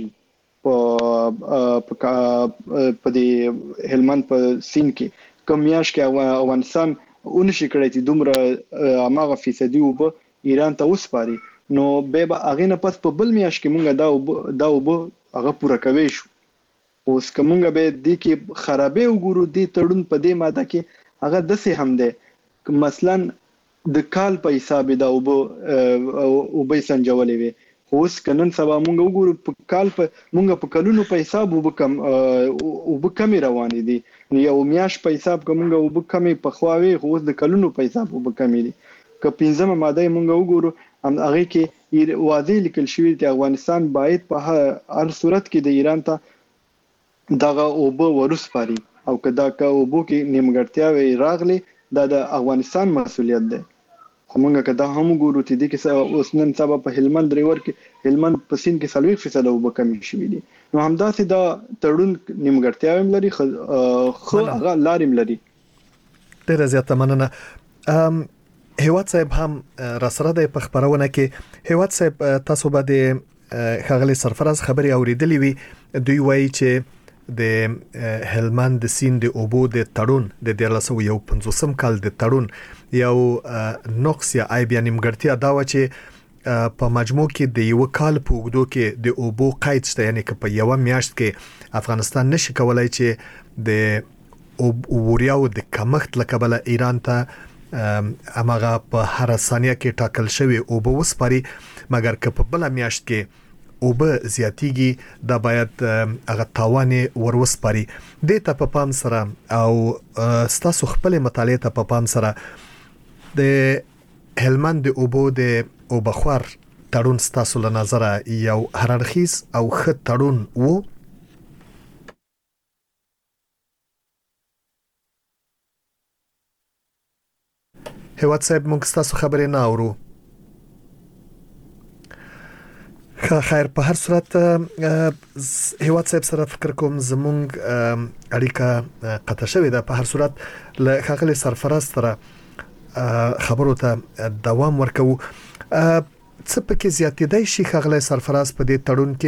په دې هلمند په سین کې کمیاش کې افغانستان اونشي کړی چې دومره اماغه فیصدي وبو ایران ته وسپاري، نو به هغه نه پس په بل میاش کې مونږ دا وبو هغه پوره کوي شو. اوس کومه به دې کې خرابې وګورو دې تړون په دې ماده کې هغه دسه هم ده مثلا د کال په حساب دا وبې سنجولې وي، خو اوس کنن سبا مونږ وګورو په کال په مونږ په کلونو په حساب وبکم روانې دي، یو میاش په حساب کومه وبکم په خواوي، خو اوس د کلونو په حساب وبکم دي. که پنځمه ماده مونږ وګورو هغه کې واضح لیکل شوی چې افغانستان باید په هر صورت کې د ایران ته دغه اوبه ورسپاري او کدا که اوبو کې نیمګړتیاوي راغلي دا د افغانستان مسؤلیت ده. همغه کدا هم ګورو چې د کې اوس نن سبا په هلمند ریور کې هلمند په سین کې 40% اوبه کمی شوې دي، نو همداسې دا تړون نیمګړتیاوي لري خو هغه لاریم لري. ډېر زیاته مننه. هیواد صاحب هم را سره د خبرونه کې هیواد صاحب تاسو به د خغلی سرفراز خبري اوریدلې وي، دوی وایي چې د هلمند سیند د اوبو د تړون د 1950 کال د تړون یو نقص یا عیب یا نیمګړتیا دا و چې په مجموع کې د یو کال په اوږدو کې د اوبو قید شته، یعنی که په یو میاشت کې افغانستان نشي کولای چې د اوریاو د کمښت لکبله ایران ته امغه په هر ثانیه کې ټاکل شوی او به وسپاري مګر که په بل میاشت کې او به زیاتیږي دا باید هغه تاوان وروسپاري د ته په پام سره او ستاسو خپل مطالعه ته په پام سره د هلمند د اوبو د اوبخور تړون ستاسو له نظره یو هررخیز او خط تړون وو هیواد صاحب موږ ستاسو خبرې نه اورو خیر په هر صورت هیواد صاحب سره فکر کوم زمونږ اړیکه قطع شوې ده په هر صورت له خغلی سرفراز سره خبرو ته دوام ورکو څه پکې زیاتېدای شي خغلی سرفراز په دې تړون کې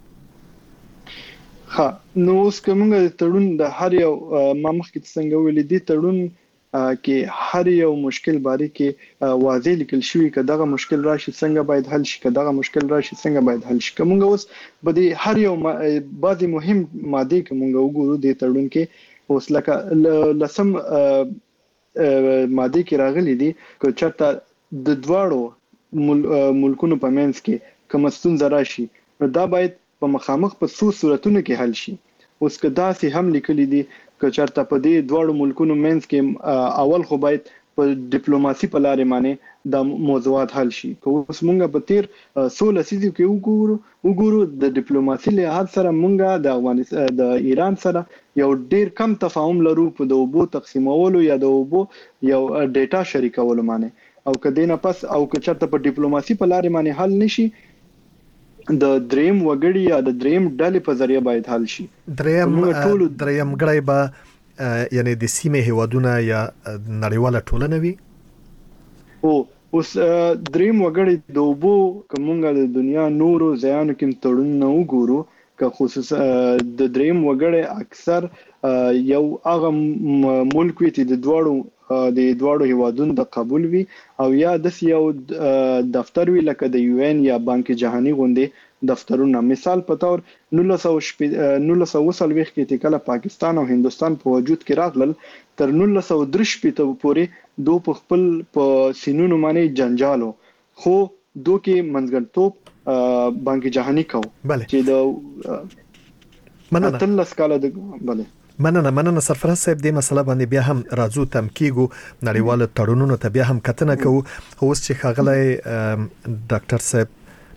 ها نو اوس کومه تړون د هر یو مامخ کې څنګه ویل دي تړون کې هر یو مشکل باره کې واضح لیکل شوی کداغه مشکل راشي څنګه باید حل شي کداغه مشکل راشي څنګه باید حل شي کومه اوس بده هر یو بعضی مهم ماده کومه وګورو د تړون کې اوس لکه لسم ماده کې راغلي دي چې چرته د دواړو ملکونو په منځ کې کوم ستونزه راشي دا باید په مخامخ په څو صورتونو کې حل شي اوس کدا سي هم لیکلي دي چې چرته په دې دواړو ملکونو منځ کې اول خو باید په ډیپلوماسي په لارې باندې د موضوعات حل شي اوس مونږه په تیر 16 لسیزو کې وګورو د ډیپلوماسي له هڅ سره مونږه د افغانستان د ایران سره یو ډیر کم تفاهم لرو په د اوبو تقسیمولو یا د اوبو یو ډیټا شریکولو باندې او کدینه پس او که چرته په ډیپلوماسي په لارې باندې حل نشي د دریم وګړي یا د دریم ډلې په ذریعہ باید حل شي دریم غړي به یعنی د سیمه هیوادونه یا نړیواله ټولنه وي اوس دریم وګړي د اوبو کومه د دنیا نورو ځایانو کې تړون نه وګورو که خصوصا د دریم وګړي اکثر یو هغه ملک وي چې د دوړو هیوادونو د قبول وي او یا د یو دفتر وی لکه د یو ان یا بانک جهانی غونډې دفترونه مثال په تور 1940 کې کله پاکستان او هندستان په وجود کې راغلل تر 1930 پورې دوه په خپل په سینونو باندې جنجالو خو دوه کې منځګړتوب بانک جهانی کو چې د مننه کاله د بله مننه سرفراز صاحب دې مسله باندې بیا هم راځو تم کیګو نړیوال تړونونو ته بیا هم کتنه کوو اوس چې خغلی ډاکټر صاحب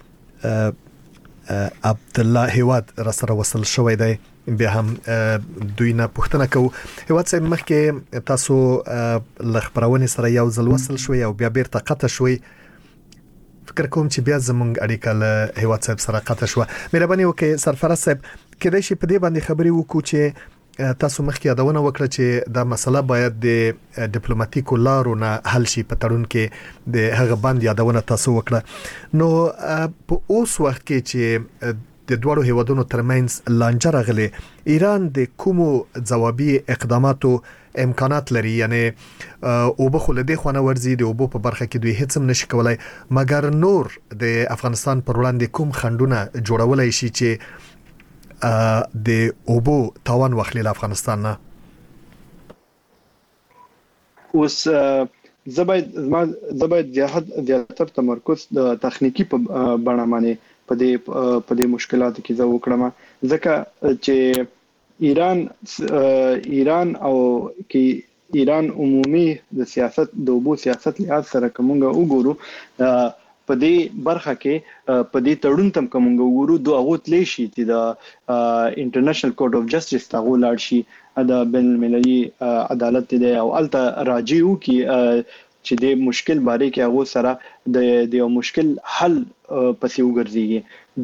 عبد الله هیواد را سره وصل شوی دی بیا هم دوی نه پوښتنه کوو هیواد صاحب مخکې تاسو لخبرونې سره یو ځل وصل شوی او بیا بیرته قطع شوی فکر کوم چې بیا زمونږ اړیکه له هیواد صاحب سره قطع شوه مهرباني وکړئ سرفراز صاحب کله چې په دې باندې خبرې وکړو چې تاسو مخکې یادونه وکړه چې دا مسله باید د ډیپلوماټیکو لارو نه حل شي په تړون کې د هغه باندې یادونه تاسو وکړه نو په اوس وخت کې چې د دوړو هیوادونو ترمنځ لانجه راغلي ایران د کومو ځوابي اقداماتو امکانات لري یعنی او بخله د خوانه ورزي د اوبو په برخه کې دوی هیڅ هم نشي کولای مګر نور د افغانستان پر وړاندې کوم خندونه جوړولای شي چې د اوبو تاوان واخلي له افغانستان نه اوس زباید زیاتر تمرکز د تخنیکی په بڼه باندې په دې مشکلاتو کې زه وکړم ځکه چې ایران او کې ایران عمومي د سیاست د اوبو سیاست لحاظ سره کومه وګورو په دې برخه کې په دې تړون تم کومه وګورو دوه غوت لشي چې د انټرنیشنل کورټ اف جسټس تاغو لاړ شي د بین المللي عدالت دی او الته راجیو کې چې د مشکل باره کې هغه سره د یو مشکل حل پسې وګرځي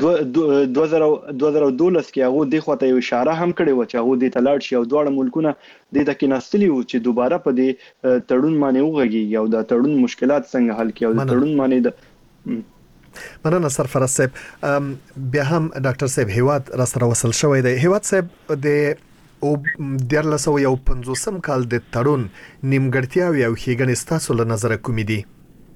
2012 کې هغه د خواته یو اشاره هم کړې و چې هغه د تلاړ شي او دواړه ملکونه د دکې نستلی و چې دوباره په دې تړون باندې وغږي او د تړون مشکلات څنګه حل کړي او د تړون باندې مننه سرفراز صاحب بیا هم ډاکټر صاحب هیواد را سره وصل شوی دی هیواد صاحب د او 1950 کال د تړون نیمګړتیاوي او ښېګڼې ستاسو له نظره کومې دي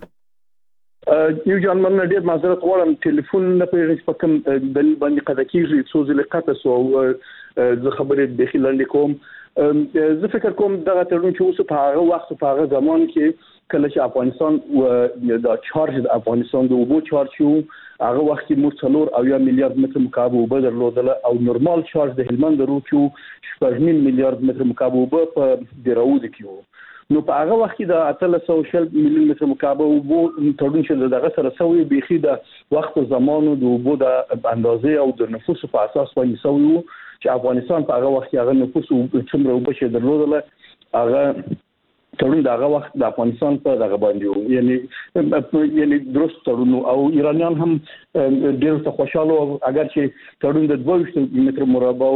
یو ځان من ډیر معذرت غواړم ټلیفون نه پیژنې په کوم دلیل باندې قضا کیږي څو ځله قطع سو زه خبرې د خلانډ کوم زه فکر کوم دغه تړون چې اوس په هغه وخت په هغه زمان کې کله چې افغانستان و د چارج د افغانستان د اوبو چارج شو هغه وخت کې موږ 4 میلیارډ متر مکعب اوبه درلودل او نورمال چارج د هلمند درو کې 8 میلیارډ متر مکعب اوبه په دراود کې نو په هغه وخت کې د 300 میلیون متر مکعب اوبو تړون چې دغه سره سوی بيخي د وخت زمانو د اوبو د اندازې او د نفوس په اساس باندې سوی چې افغانستان په هغه وخت کې هغه نفوس څومره اوبه چې درلودل هغه تړون دغه وخت د افغانستان په دغه باندې یعنی درست تړون او ایرانیان هم ډېر څه خوشاله اگر چې تړون د 22 متر مربع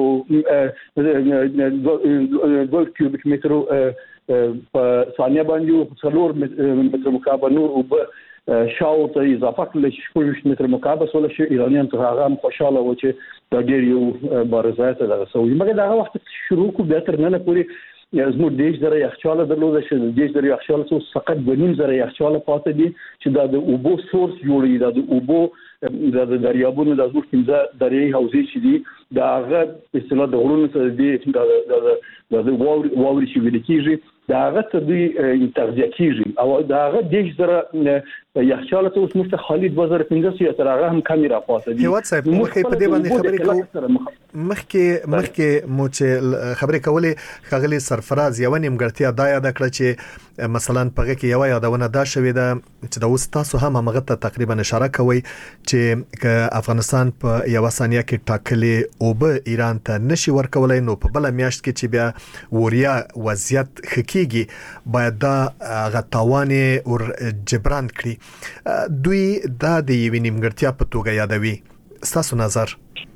او 2 کیوبیک متر په ثانیه باندې 4 متر مکعب نور اوبه شاو ته اضافه کړل چې 4 متر مکعب سول شي ایرانیان ته هغه خوشاله و چې د ډېر یو بارزات دغه سوي مګر دغه وخت شروع کو به تر نه پوري زموږ دیش دره یخچاله درلوده چې دیش دره یخچاله څو فقط 2.5 زره یخچاله پاتې دي چې د اوبو سورس جوړي د اوبو د دریابونو د زور 15 درې حوزې چې دي دا هغه په اصطلاح د غرونو سره دي د واوري چې ویل کیږي دا هغه ته دوی تغذیه کیږي او دا هغه دیش دره یخچاله ته اوس مشته خالد 2015 تر هغه هم کمی را پاتې دي هیواد صاحب مخکې په دې باندې خبرې کوو مخکې مو چې خبرې کولې خغلی سرفراز یو نیمګړتیا دا یاد کړ چې مثلا پغه کې یو یادونه دا شوې ده چې د اوس تاسو هم هغه ته تقریبا اشاره کوي چې افغانستان په یو ثانیه کې ټاکلې او به ایران ته نشي ورکولای نو په بل میاشت کې چې بیا وریا وضعیت خکېږي باید دا غتاوانه او جبران کړي دوی دا د یو نیمګړتیا په توګه یادوي ستاسو نظر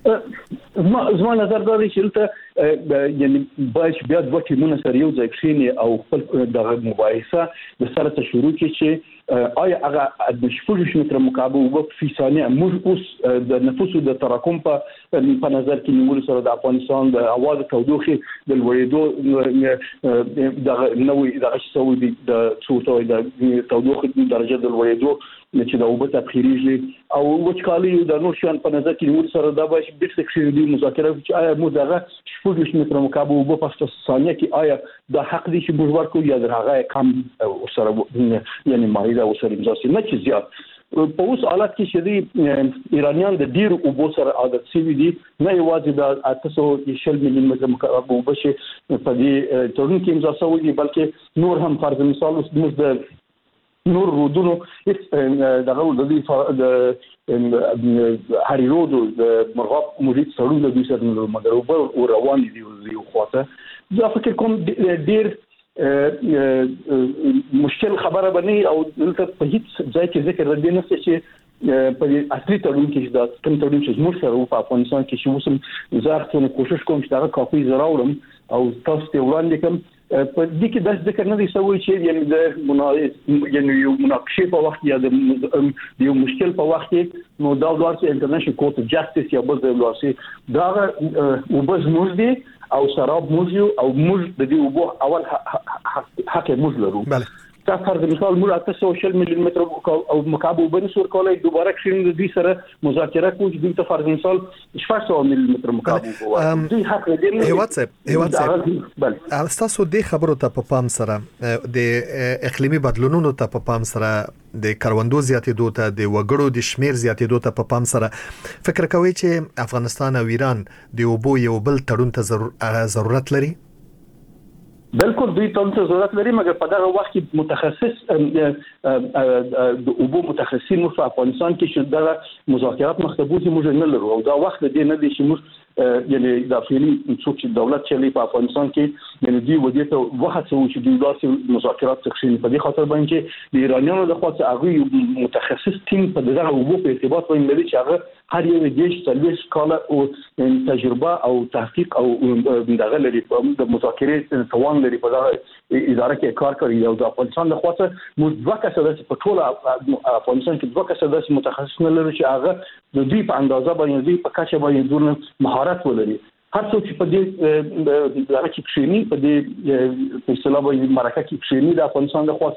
زما نظر دا دی چې یعنی باید بیا د وخت مونږ سره یو ځای کښینی او خپل د مباحثه د سره ته شروع کړي چې آیا هغه د 4 متر مکعب او په ثانیه موږ اوس د نفوسو د تراکم په نظر کې نیول سره د افغانستان د اواز تودوخه د لوړېدو د نوې د غشسوي د څوټوي د تودوخه درجه د لوړېدو چې د اوبه تبخیریږي او وچکالي د نور شان په نظر کې نیول سره دا به د سکشن دی مذاکره چې آیا موږ دغه 4 متر مکعب او په ثانیه کې آیا د حق دي چې موږ ورکو یا درغه کم سره یعنی مایده او سره امزاسي نه چې زیات په اوس حالت کې چې دی ایرانیان د ډیر اوبو سره عادت شوي دي نه یوازې د 800 میلیون متر مکعب اوبه چې په دې تړون کې امضا شوی دي بلکې نور هم فرض مثال اوس موږ د نور رودونو دغه د هری رود د مرغاب موجود سړو د دوی سره مګر او روان دي یو خواته دا فکر کوم ډیر مشکل خبره بني او دلته په هیڅ ځای کې ذکر ردی نه چې په اصلي تړون کې دا کوم تړون چې موږ سره په افغانستان کې چې وسم زارتونه کوشش کوم چې دا کاپي زراوړم او تاسو ته وړاندې کوم په دې کې د ذکر نه دی سوي چې یعنی د یو مناقشه په وخت یا د یو مشکل په وخت کې نو دا ورته انټرنیشنل کورټ اف جاستس یا بل ځای ورسي دا وبز موږ دي او سراب موږ او موږ د دې وبو اول حق موږ لرو دا فرض مثال موږ 800 میلیون متر او مکعب وبنسور کولای دوباره کښین د دې سره مذاکره کوي د ته فرض مثال 400 میلیون متر مکعب دوی حق لري هیواد صاحب تاسو د خبرو ته په پام سره د اقلیمي بدلونونو ته په پام سره د کروندو زیاتېدو ته د وګړو د شمیر زیاتېدو ته په پام سره فکر کوي چې افغانستان او ایران د اوبو یو بل تړون ته ضرورت لري بالکل دوی ته ضرورت لري مګر په دغه وخت کې متخصص د اوبو متخصصین په افغانستان کې چې دغه مذاکرات مخبوزي موږ نه لرو او دا وخت دې نه دي چې موږ یعنی د فعلی څوک چې دولت چلی په افغانستان کې یعنی دوی ودی ته وخت څو چې دوی داسې مذاکرات تخشین په دې خاطر باندې د ایرانیانو د خاطر هغه متخصص ټیم په دغه اوبو په ارتباط باندې لري چې هغه هر یو دیش تلويش کاله او تجربه او تحقیق او دغه لري د مذاکرات توان لري په دغه اداره کې کار کوي او د افغانستان د خاطر موږ دوه کسه د په ټول افغانستان کې دوه کسه د متخصص نه لري چې هغه د دوی په اندازه باندې دوی په کچه باندې دونه مهارت ولري هر څوک چې په دې دغه کې کښینی په دې په اصطلاح باندې مرکه کې کښینی د افغانستان د خاطر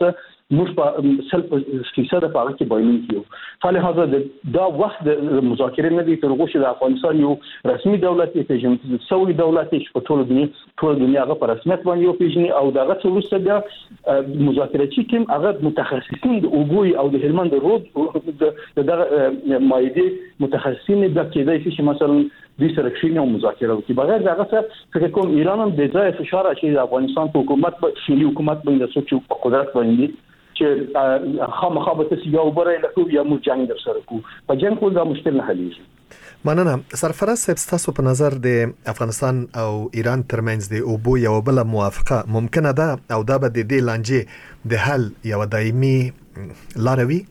موږ په 100% په هغه کې باندې کیو فلهذا دا وخت د مذاکرې نه دي تر هغه چې د افغانستان یو رسمي دولت پیژندل شوی دولت چې په ټول دنیا هغه په رسمیت باندې یو پیژني او دغه څه وروسته بیا مذاکراتي ټیم هغه متخصصین د اوبوي او د هلمند رود دغه مایده متخصصین د کېدای شي مثلا د سرکشن او مذاکره وکړي بغیر دغه څه فکر کوم ایران هم د ځای فشار اچي د افغانستان حکومت په شلی حکومت باندې سوچ په قدرت باندې چې خامخا به تاسو یو بره لکه یا مو جنگ در سره کو په جنگ کول دا مشکل نه حلیږي. مننه سرفراز صاحب تاسو په نظر د افغانستان او ایران ترمنځ د اوبو یو بل موافقه ممکنه ده او دا به د دې لانجې د حل یو دایمي لار وي؟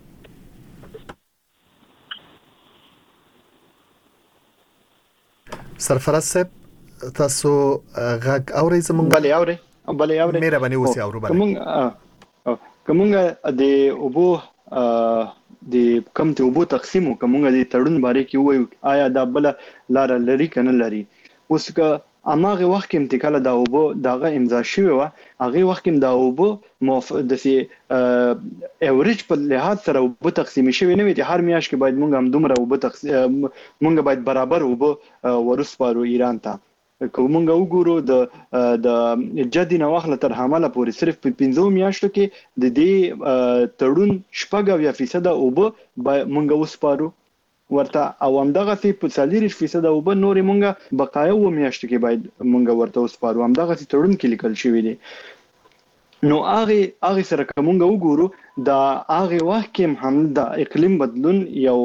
سرفراز صاحب تاسو غږ اورئ زمونږ؟ بله اورئ مهرباني وسی اورو بله کومه د اوبو د کم ته اوبو تقسیم کومه د تړون باره کې وایو آیا دا بل لار لري کنه لري اوس که اماغه وخت کې انتقال د اوبو دغه امضا شوی و هغه وخت کې د اوبو د سي اوریج په لحاظ سره اوبو تقسیم شوی نه وي هر میاش کې باید مونږ هم دومره اوبو مونږ باید برابر اوبو ورسپارو ایران ته کومنګ وګورو د جدي نواخله تر حمله پورې صرف په 15 میاشتو کې د دې تړون 80% اوبه مونږ وسپارو ورته او همدغه په 40% اوبه نور مونږ بقایو میاشتو کې باید مونږ ورته وسپارو همدغه تړون کې لیکل شوی دی. نو هغه سره کومنګ وګورو دا هغه وخت کې هم د اقلیم بدلون یو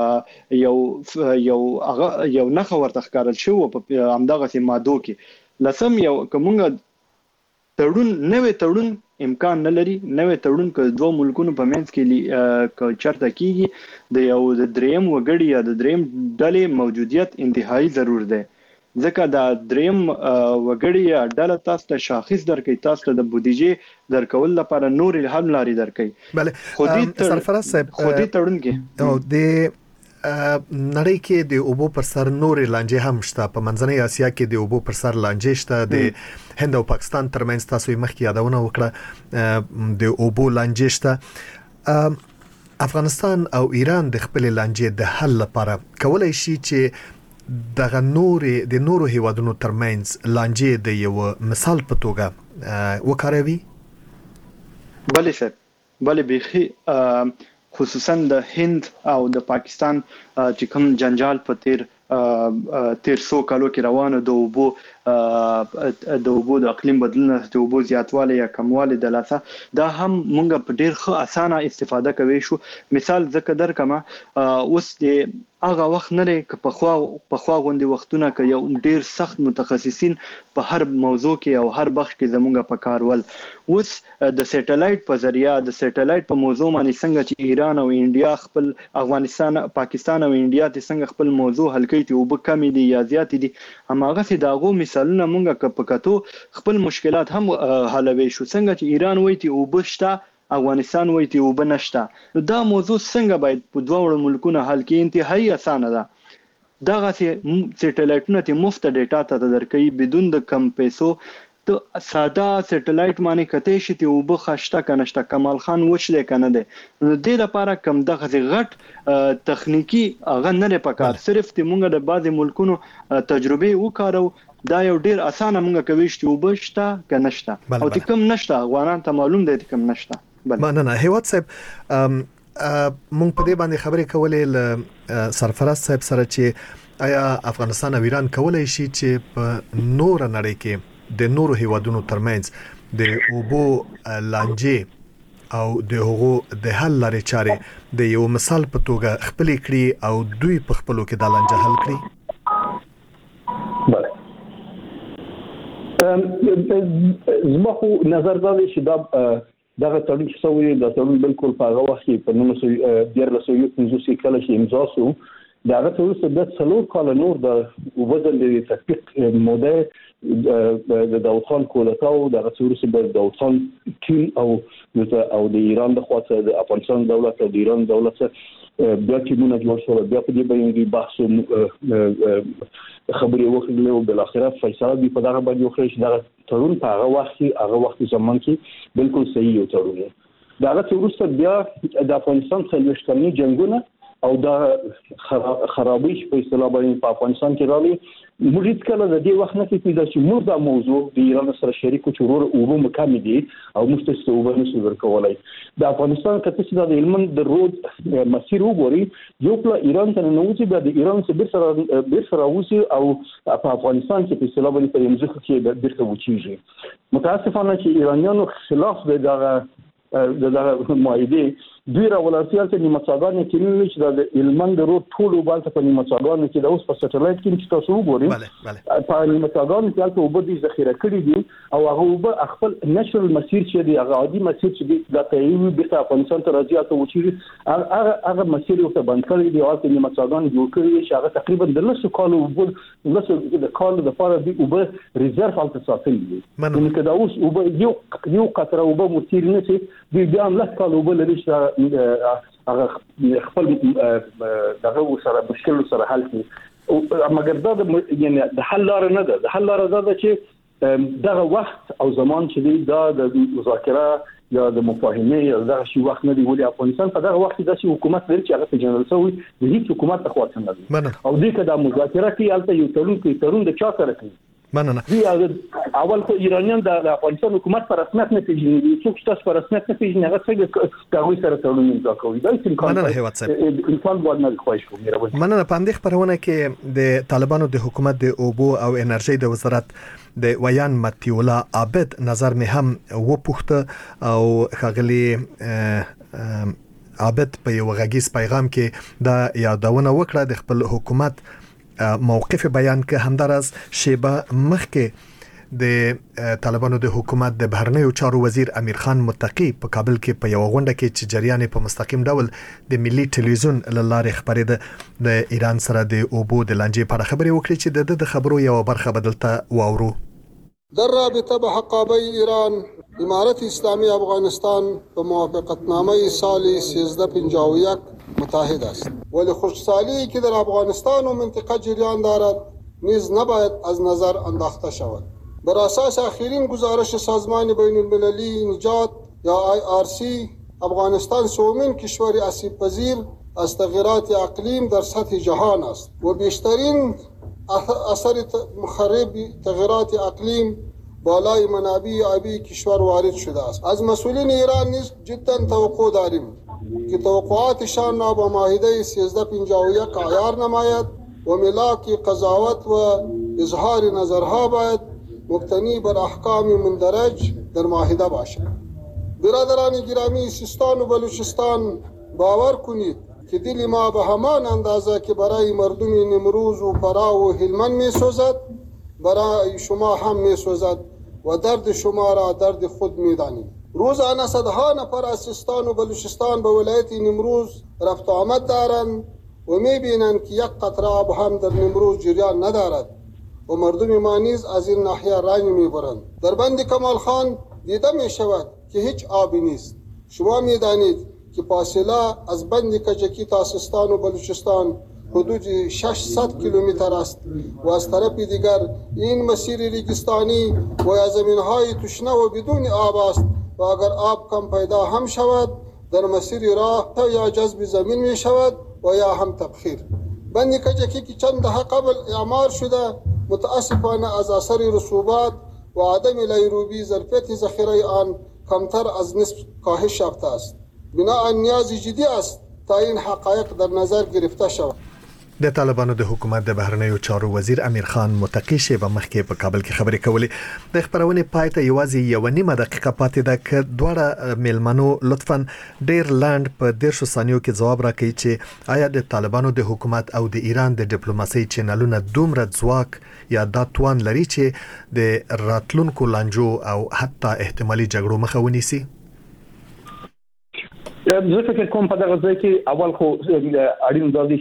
نخ ورته ښکارل شو په همدغه ماده کې لسم یو کومنګ تړون نوې تړون امکان نه لري نوې تړون که دوه ملکونو په منځ کې چرته کیږي د یو د دریم وګړي یا د دریم ډلې موجودیت انتهایی ضرور دی ځکه دا دریم وګړي یا ډله تاسو ته شاخص درکې تاسو ته د بودیجې درکول لپاره نور الهام لري درکې بله سرفراز صاحب خودي تړون کې او د نړۍ کې د اوبو پر سر نور لانجې هم شته په منځنۍ اسیا کې د اوبو پر سر لانجې شته د هند او پاکستان ترمنځ تاسو یې مخکې یادونه وکړه د اوبو لانجې شته افغانستان او ایران د خپل لانجې د حل لپاره کولای شي چې دغه نورو هیوادونو ترمنځ لانجې د یو مثال په توګه وکاروي؟ بله سر بله بيخي خصوصا د هند او د پاکستان چې کوم جنجال په تیر 100 کالو کې روانه د اوبو د اقلیم بدلون د اوبو زیاتوالی یا کموالی د لاسه دا هم مونږ په ډیر ښه اسانه استفاده کوي شو مثال ذکر درکمه اوس د هغه وخت نه لري په خوا غوندي وختونه کې یو ډیر سخت متخصصین په هر موضوع کې او هر بخش کې زمونږ په کارول اوس د سټلایټ په ذریعہ د سټلایټ په موضوع باندې څنګه چې ایران او انډیا خپل افغانستان پاکستان او انډیا ته څنګه خپل موضوع حل کوي ته وب کم دي یا زیات دي هماغه سي داغو مثالونه مونږه په کتو خپل مشکلات هم حلوي شو څنګه چې ایران وایي ته وبشتا افغانستان وایي ته وبنشتا دا موضوع څنګه باید په دوه ملکونو حل کې انتهایی اسانه ده دغه سټلایټونه ته مفت ډیټا ته درکې بدون د کم پیسو ته ساده سټلایټ باندې کته شي ته وب خشته کنهشته کمال خان وچلې کنه ده نو د لپاره کم دغه غټ تخنیکی هغه نه پکار صرف ته مونږ د بعض ملکونو تجربه وکړو دا یو ډیر اسانه مونږ کوي چې وبشته کنهشته او ته کم نشته افغانان ته معلوم دی کم نشته مننه هیواد صاحب مونږ په دې باندې خبرې کولې سرفراز صاحب سره چې آیا افغانستان او ایران کولای شي چې په نور نړۍ کې د نورو هیوادونو ترمنځ د اوبو لانجې او د هغو د حل لارې چارې د یو مثال په توګه خپل کړي او دوی په خپلو کې د لانجه حل کړي؟ بله زما خو نظر دا دی چې دغه تړون چې سوی د تړون بالکل په هغه وخت کې په 1950 کال کې امضا شو دغه تړون د 3 کال نور د وزن د تطبیق موده د داوود خان کولتاو دغه تړون د داوود خان ټیم او د ایران د خواته د افغانستان دولت او د ایران دولت بیا ټیمونه جوړ شول بیا په دې باندې بحث خبرې وکړلې او بل اخره فیصله دی په دغه باندې وکړل چې دغه تړون په هغه وخت زمان کې بالکل صحیح یو تړون دا غته وروسته بیا د افغانستان څلويشت کلنی جنگونه او دا خرابې په اصطلاح باندې په افغانستان کې راغلي. موږ هیڅ کله د دې وخت نه کېږي چې موږ دا موضوع د ایران سره شریکو چې ورو مکمل دي او موږ ته څه وبنسو ورکولای. د افغانستان کته چې د علم د رود مسیر وګوري یو پلا ایران ته نه وځي د ایران څخه بیر سره وځي او په افغانستان کې په اصطلاح باندې په یمځخه کې بیرته وچیږي. متاسفانه چې ایرانیانو خلاف د معاهده دوی راولاتیال ته نیمڅاګان کې چې د علمن د روډ ټولو بالته په نیمڅاګان کې د اوس په سټلایټ کې چې تاسو وګورئ په نیمڅاګان کې تاسو وبدي ذخیره کړی دي او هغه خپل نېشنل مسیر چې دی هغه عادي مسیر چې دی د تایید د افغانستان ته راځي او چې هغه مسیر یو ته بند کړی دی او چې نیمڅاګان جوړ کړی چې هغه تقریبا د 200 کالو وبد د کال د فار دی وبد ریزرف الته ساتل دي نو کدا اوس وبد یو قطره وبد مسیر نه چې دی بیا هم 10 کال وبد لري هغه خپل دغه سره مشکل سره حل کړي مګر دا یعنی د حل لار نه ده. د حل لار دا چې دغه وخت او زمان چې دی دا د مذاکره یا د مفاهمه یا دغه شی وخت نه دی ولې افغانستان په دغه وخت د حکومت لري چې هغه په جنرال سوي د هیڅ حکومت ته خواته نه دی او دې کدا مذاکره کوي البته یو ترون د چا سره کوي مننه. اول خو ایرانیان د افغانستان حکومت پر رسمیت نه پیژني څوک چې تاسو پر رسمیت نه پیژني هغه څنګه کاوی سره تړون امضا کوي دا انسان باندې نه خوښ کوي. مننه. په دې خبرونه کې د طالبانو د حکومت د اوبو او انرژي د وزارت د ویان متیولا عابد نظر مې هم وپوښته او خغلی عابد په یو غږیز پیغام کې دا یادونه وکړه د خپل حکومت موقف بیان که همدارس شیبه مخکې د طالبانو د حکومت د بهرنیو چارو وزیر امیر خان متقی په کابل کې په یو غونډه کې چې جریان په مستقیم ډول د ملي ټلویزیون لاره خبرېده د ایران سره د اوبو د لانجې په اړه خبرې وکړي چې د خبرو یو برخه بدلته واورو. در رابطه به حقابه ایران امارت اسلامی افغانستان به موافقتنامه سال 1351 متحد است ولی خوشحالی که در افغانستان و منطقه جریان دارد نیز نباید از نظر انداخته شود. بر اساس آخرین گزارش سازمان بین المللی نجات یا IRC افغانستان سومین کشور آسیب پذیر از تغییرات اقلیم در سطح جهان است و بیشترین اثر مخرب تغییرات اقلیم بالای منابع آبی کشور وارد شده است. از مسئولین ایران نیز جدا توقع داریم که توقعاتشان را با معاهده 1351 عیار نماید و ملاک قضاوت و اظهار نظرها باید مبتنی بر احکام مندرج در معاهده باشد. برادران گرامی سیستان و بلوچستان باور کنید که دل ما به همان اندازه که برای مردم نمروز و فرا و هلمند می سوزد برای شما هم می سوزد و درد شما را درد خود می دانید. روزانه صدها نفر از سیستان و بلوچستان به ولایت نمروز رفت آمد دارند و می بینند که یک قطره آب هم در نمروز جریان ندارد و مردم ما نیز از این ناحیه رنج می برند. در بند کمال خان دیده می شود که هیچ آبی نیست. شما می دانید که فاصله از بند کجکی تا سیستان و بلوچستان حدود 600 کیلومتر است و از طرف دیگر این مسیر ریگستانی و یا زمینهای تشنه و بدون آب است و اگر آب کم پیدا هم شود در مسیر راه یا جذب زمین می شود و یا هم تبخیر. بند کجکی که چند دهه قبل اعمار شده متاسفانه از اثر رسوبات و عدم لیروبی ظرفیت ذخیره آن کمتر از نصف کاهش یافته است. بناء نیاز جدی است تا این حقایق در نظر گرفته شود. د طالبانو د حکومت د بهرنیو چارو وزیر امیر خان متقی شیبه مخکې په کابل کې خبرې کولې. د خبرونې پای ته یوازې یو نیمه دقیقه پاتې ده که دواړه میلمنو لطفاً ډیر لاند په 10 ثانیو کې ځواب راکړي چې آیا د طالبانو د حکومت او د ایران د ډیپلوماسي چینلونه دومره ځواک یا دا توان لري چې د راتلونکو لانجو او حتی احتمالي جګړو مخه ونیسي؟ زه فکر کوم په دغه ځای کې اول خو اړین دا دی چې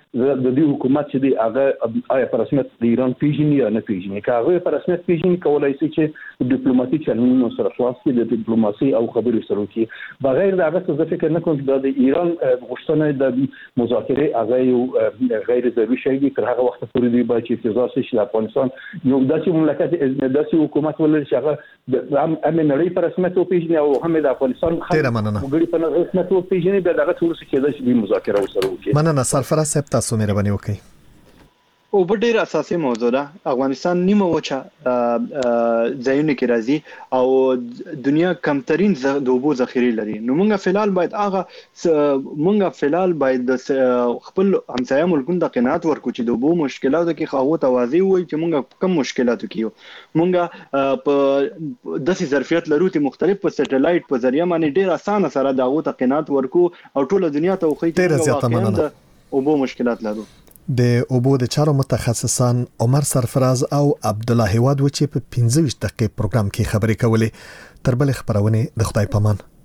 د دې حکومت چې دی هغه آیا په رسمیت د ایران پیژني یا نه پیژني. که هغه په رسمیت پیژني کولای شي چې ډیپلوماټیک چلنونو سره خلاص کړي، د ډیپلوماسي او خبرو سره وکړي. بغیر د هغه څه فکر نه کوم چې د ایران غوښتنه د مذاکره هغه یو غیر ضروري شی دی. تر هغه وخت پورې دی باید چې انتظار شي چې افغانستان یو داسې مملکت داسې حکومت ولري چې هغه هم نړۍ په رسمیت وپیژني او هم د افغانستان وګړي په رسمیت وپیژني. بیا دغه ټول څه کېدای شي د مذاکره سره وکړي. مننه سرفراز صاحب، تاسو مهرباني وکړئ. او په ډیر اساسي موضوع ده. افغانستان نیمه وچه ځایونه کې راځي او دنیا کمترین د اوبو ذخیره لري. نو موږ فلال باید خپل همسایه ملکونو ته قناعت ورکړو چې د اوبو مشکلاتو کې خو توازی وي چې موږ کم مشکلاتو کې موږ په داسې ظرفیت لرو چې مختلف په سټلایټ په ذریعہ باندې ډیر اسانه سره دغه ته قناعت ورکړو او ټول دنیا ته وخی چې اوبو مشکلات لرو. د اوبو د چارو متخصصان عمر سرفراز او عبد الله هواد چې په 15 دقیقې پروګرام کې خبرې کولې. تر بل خبرونه د خدای پامان.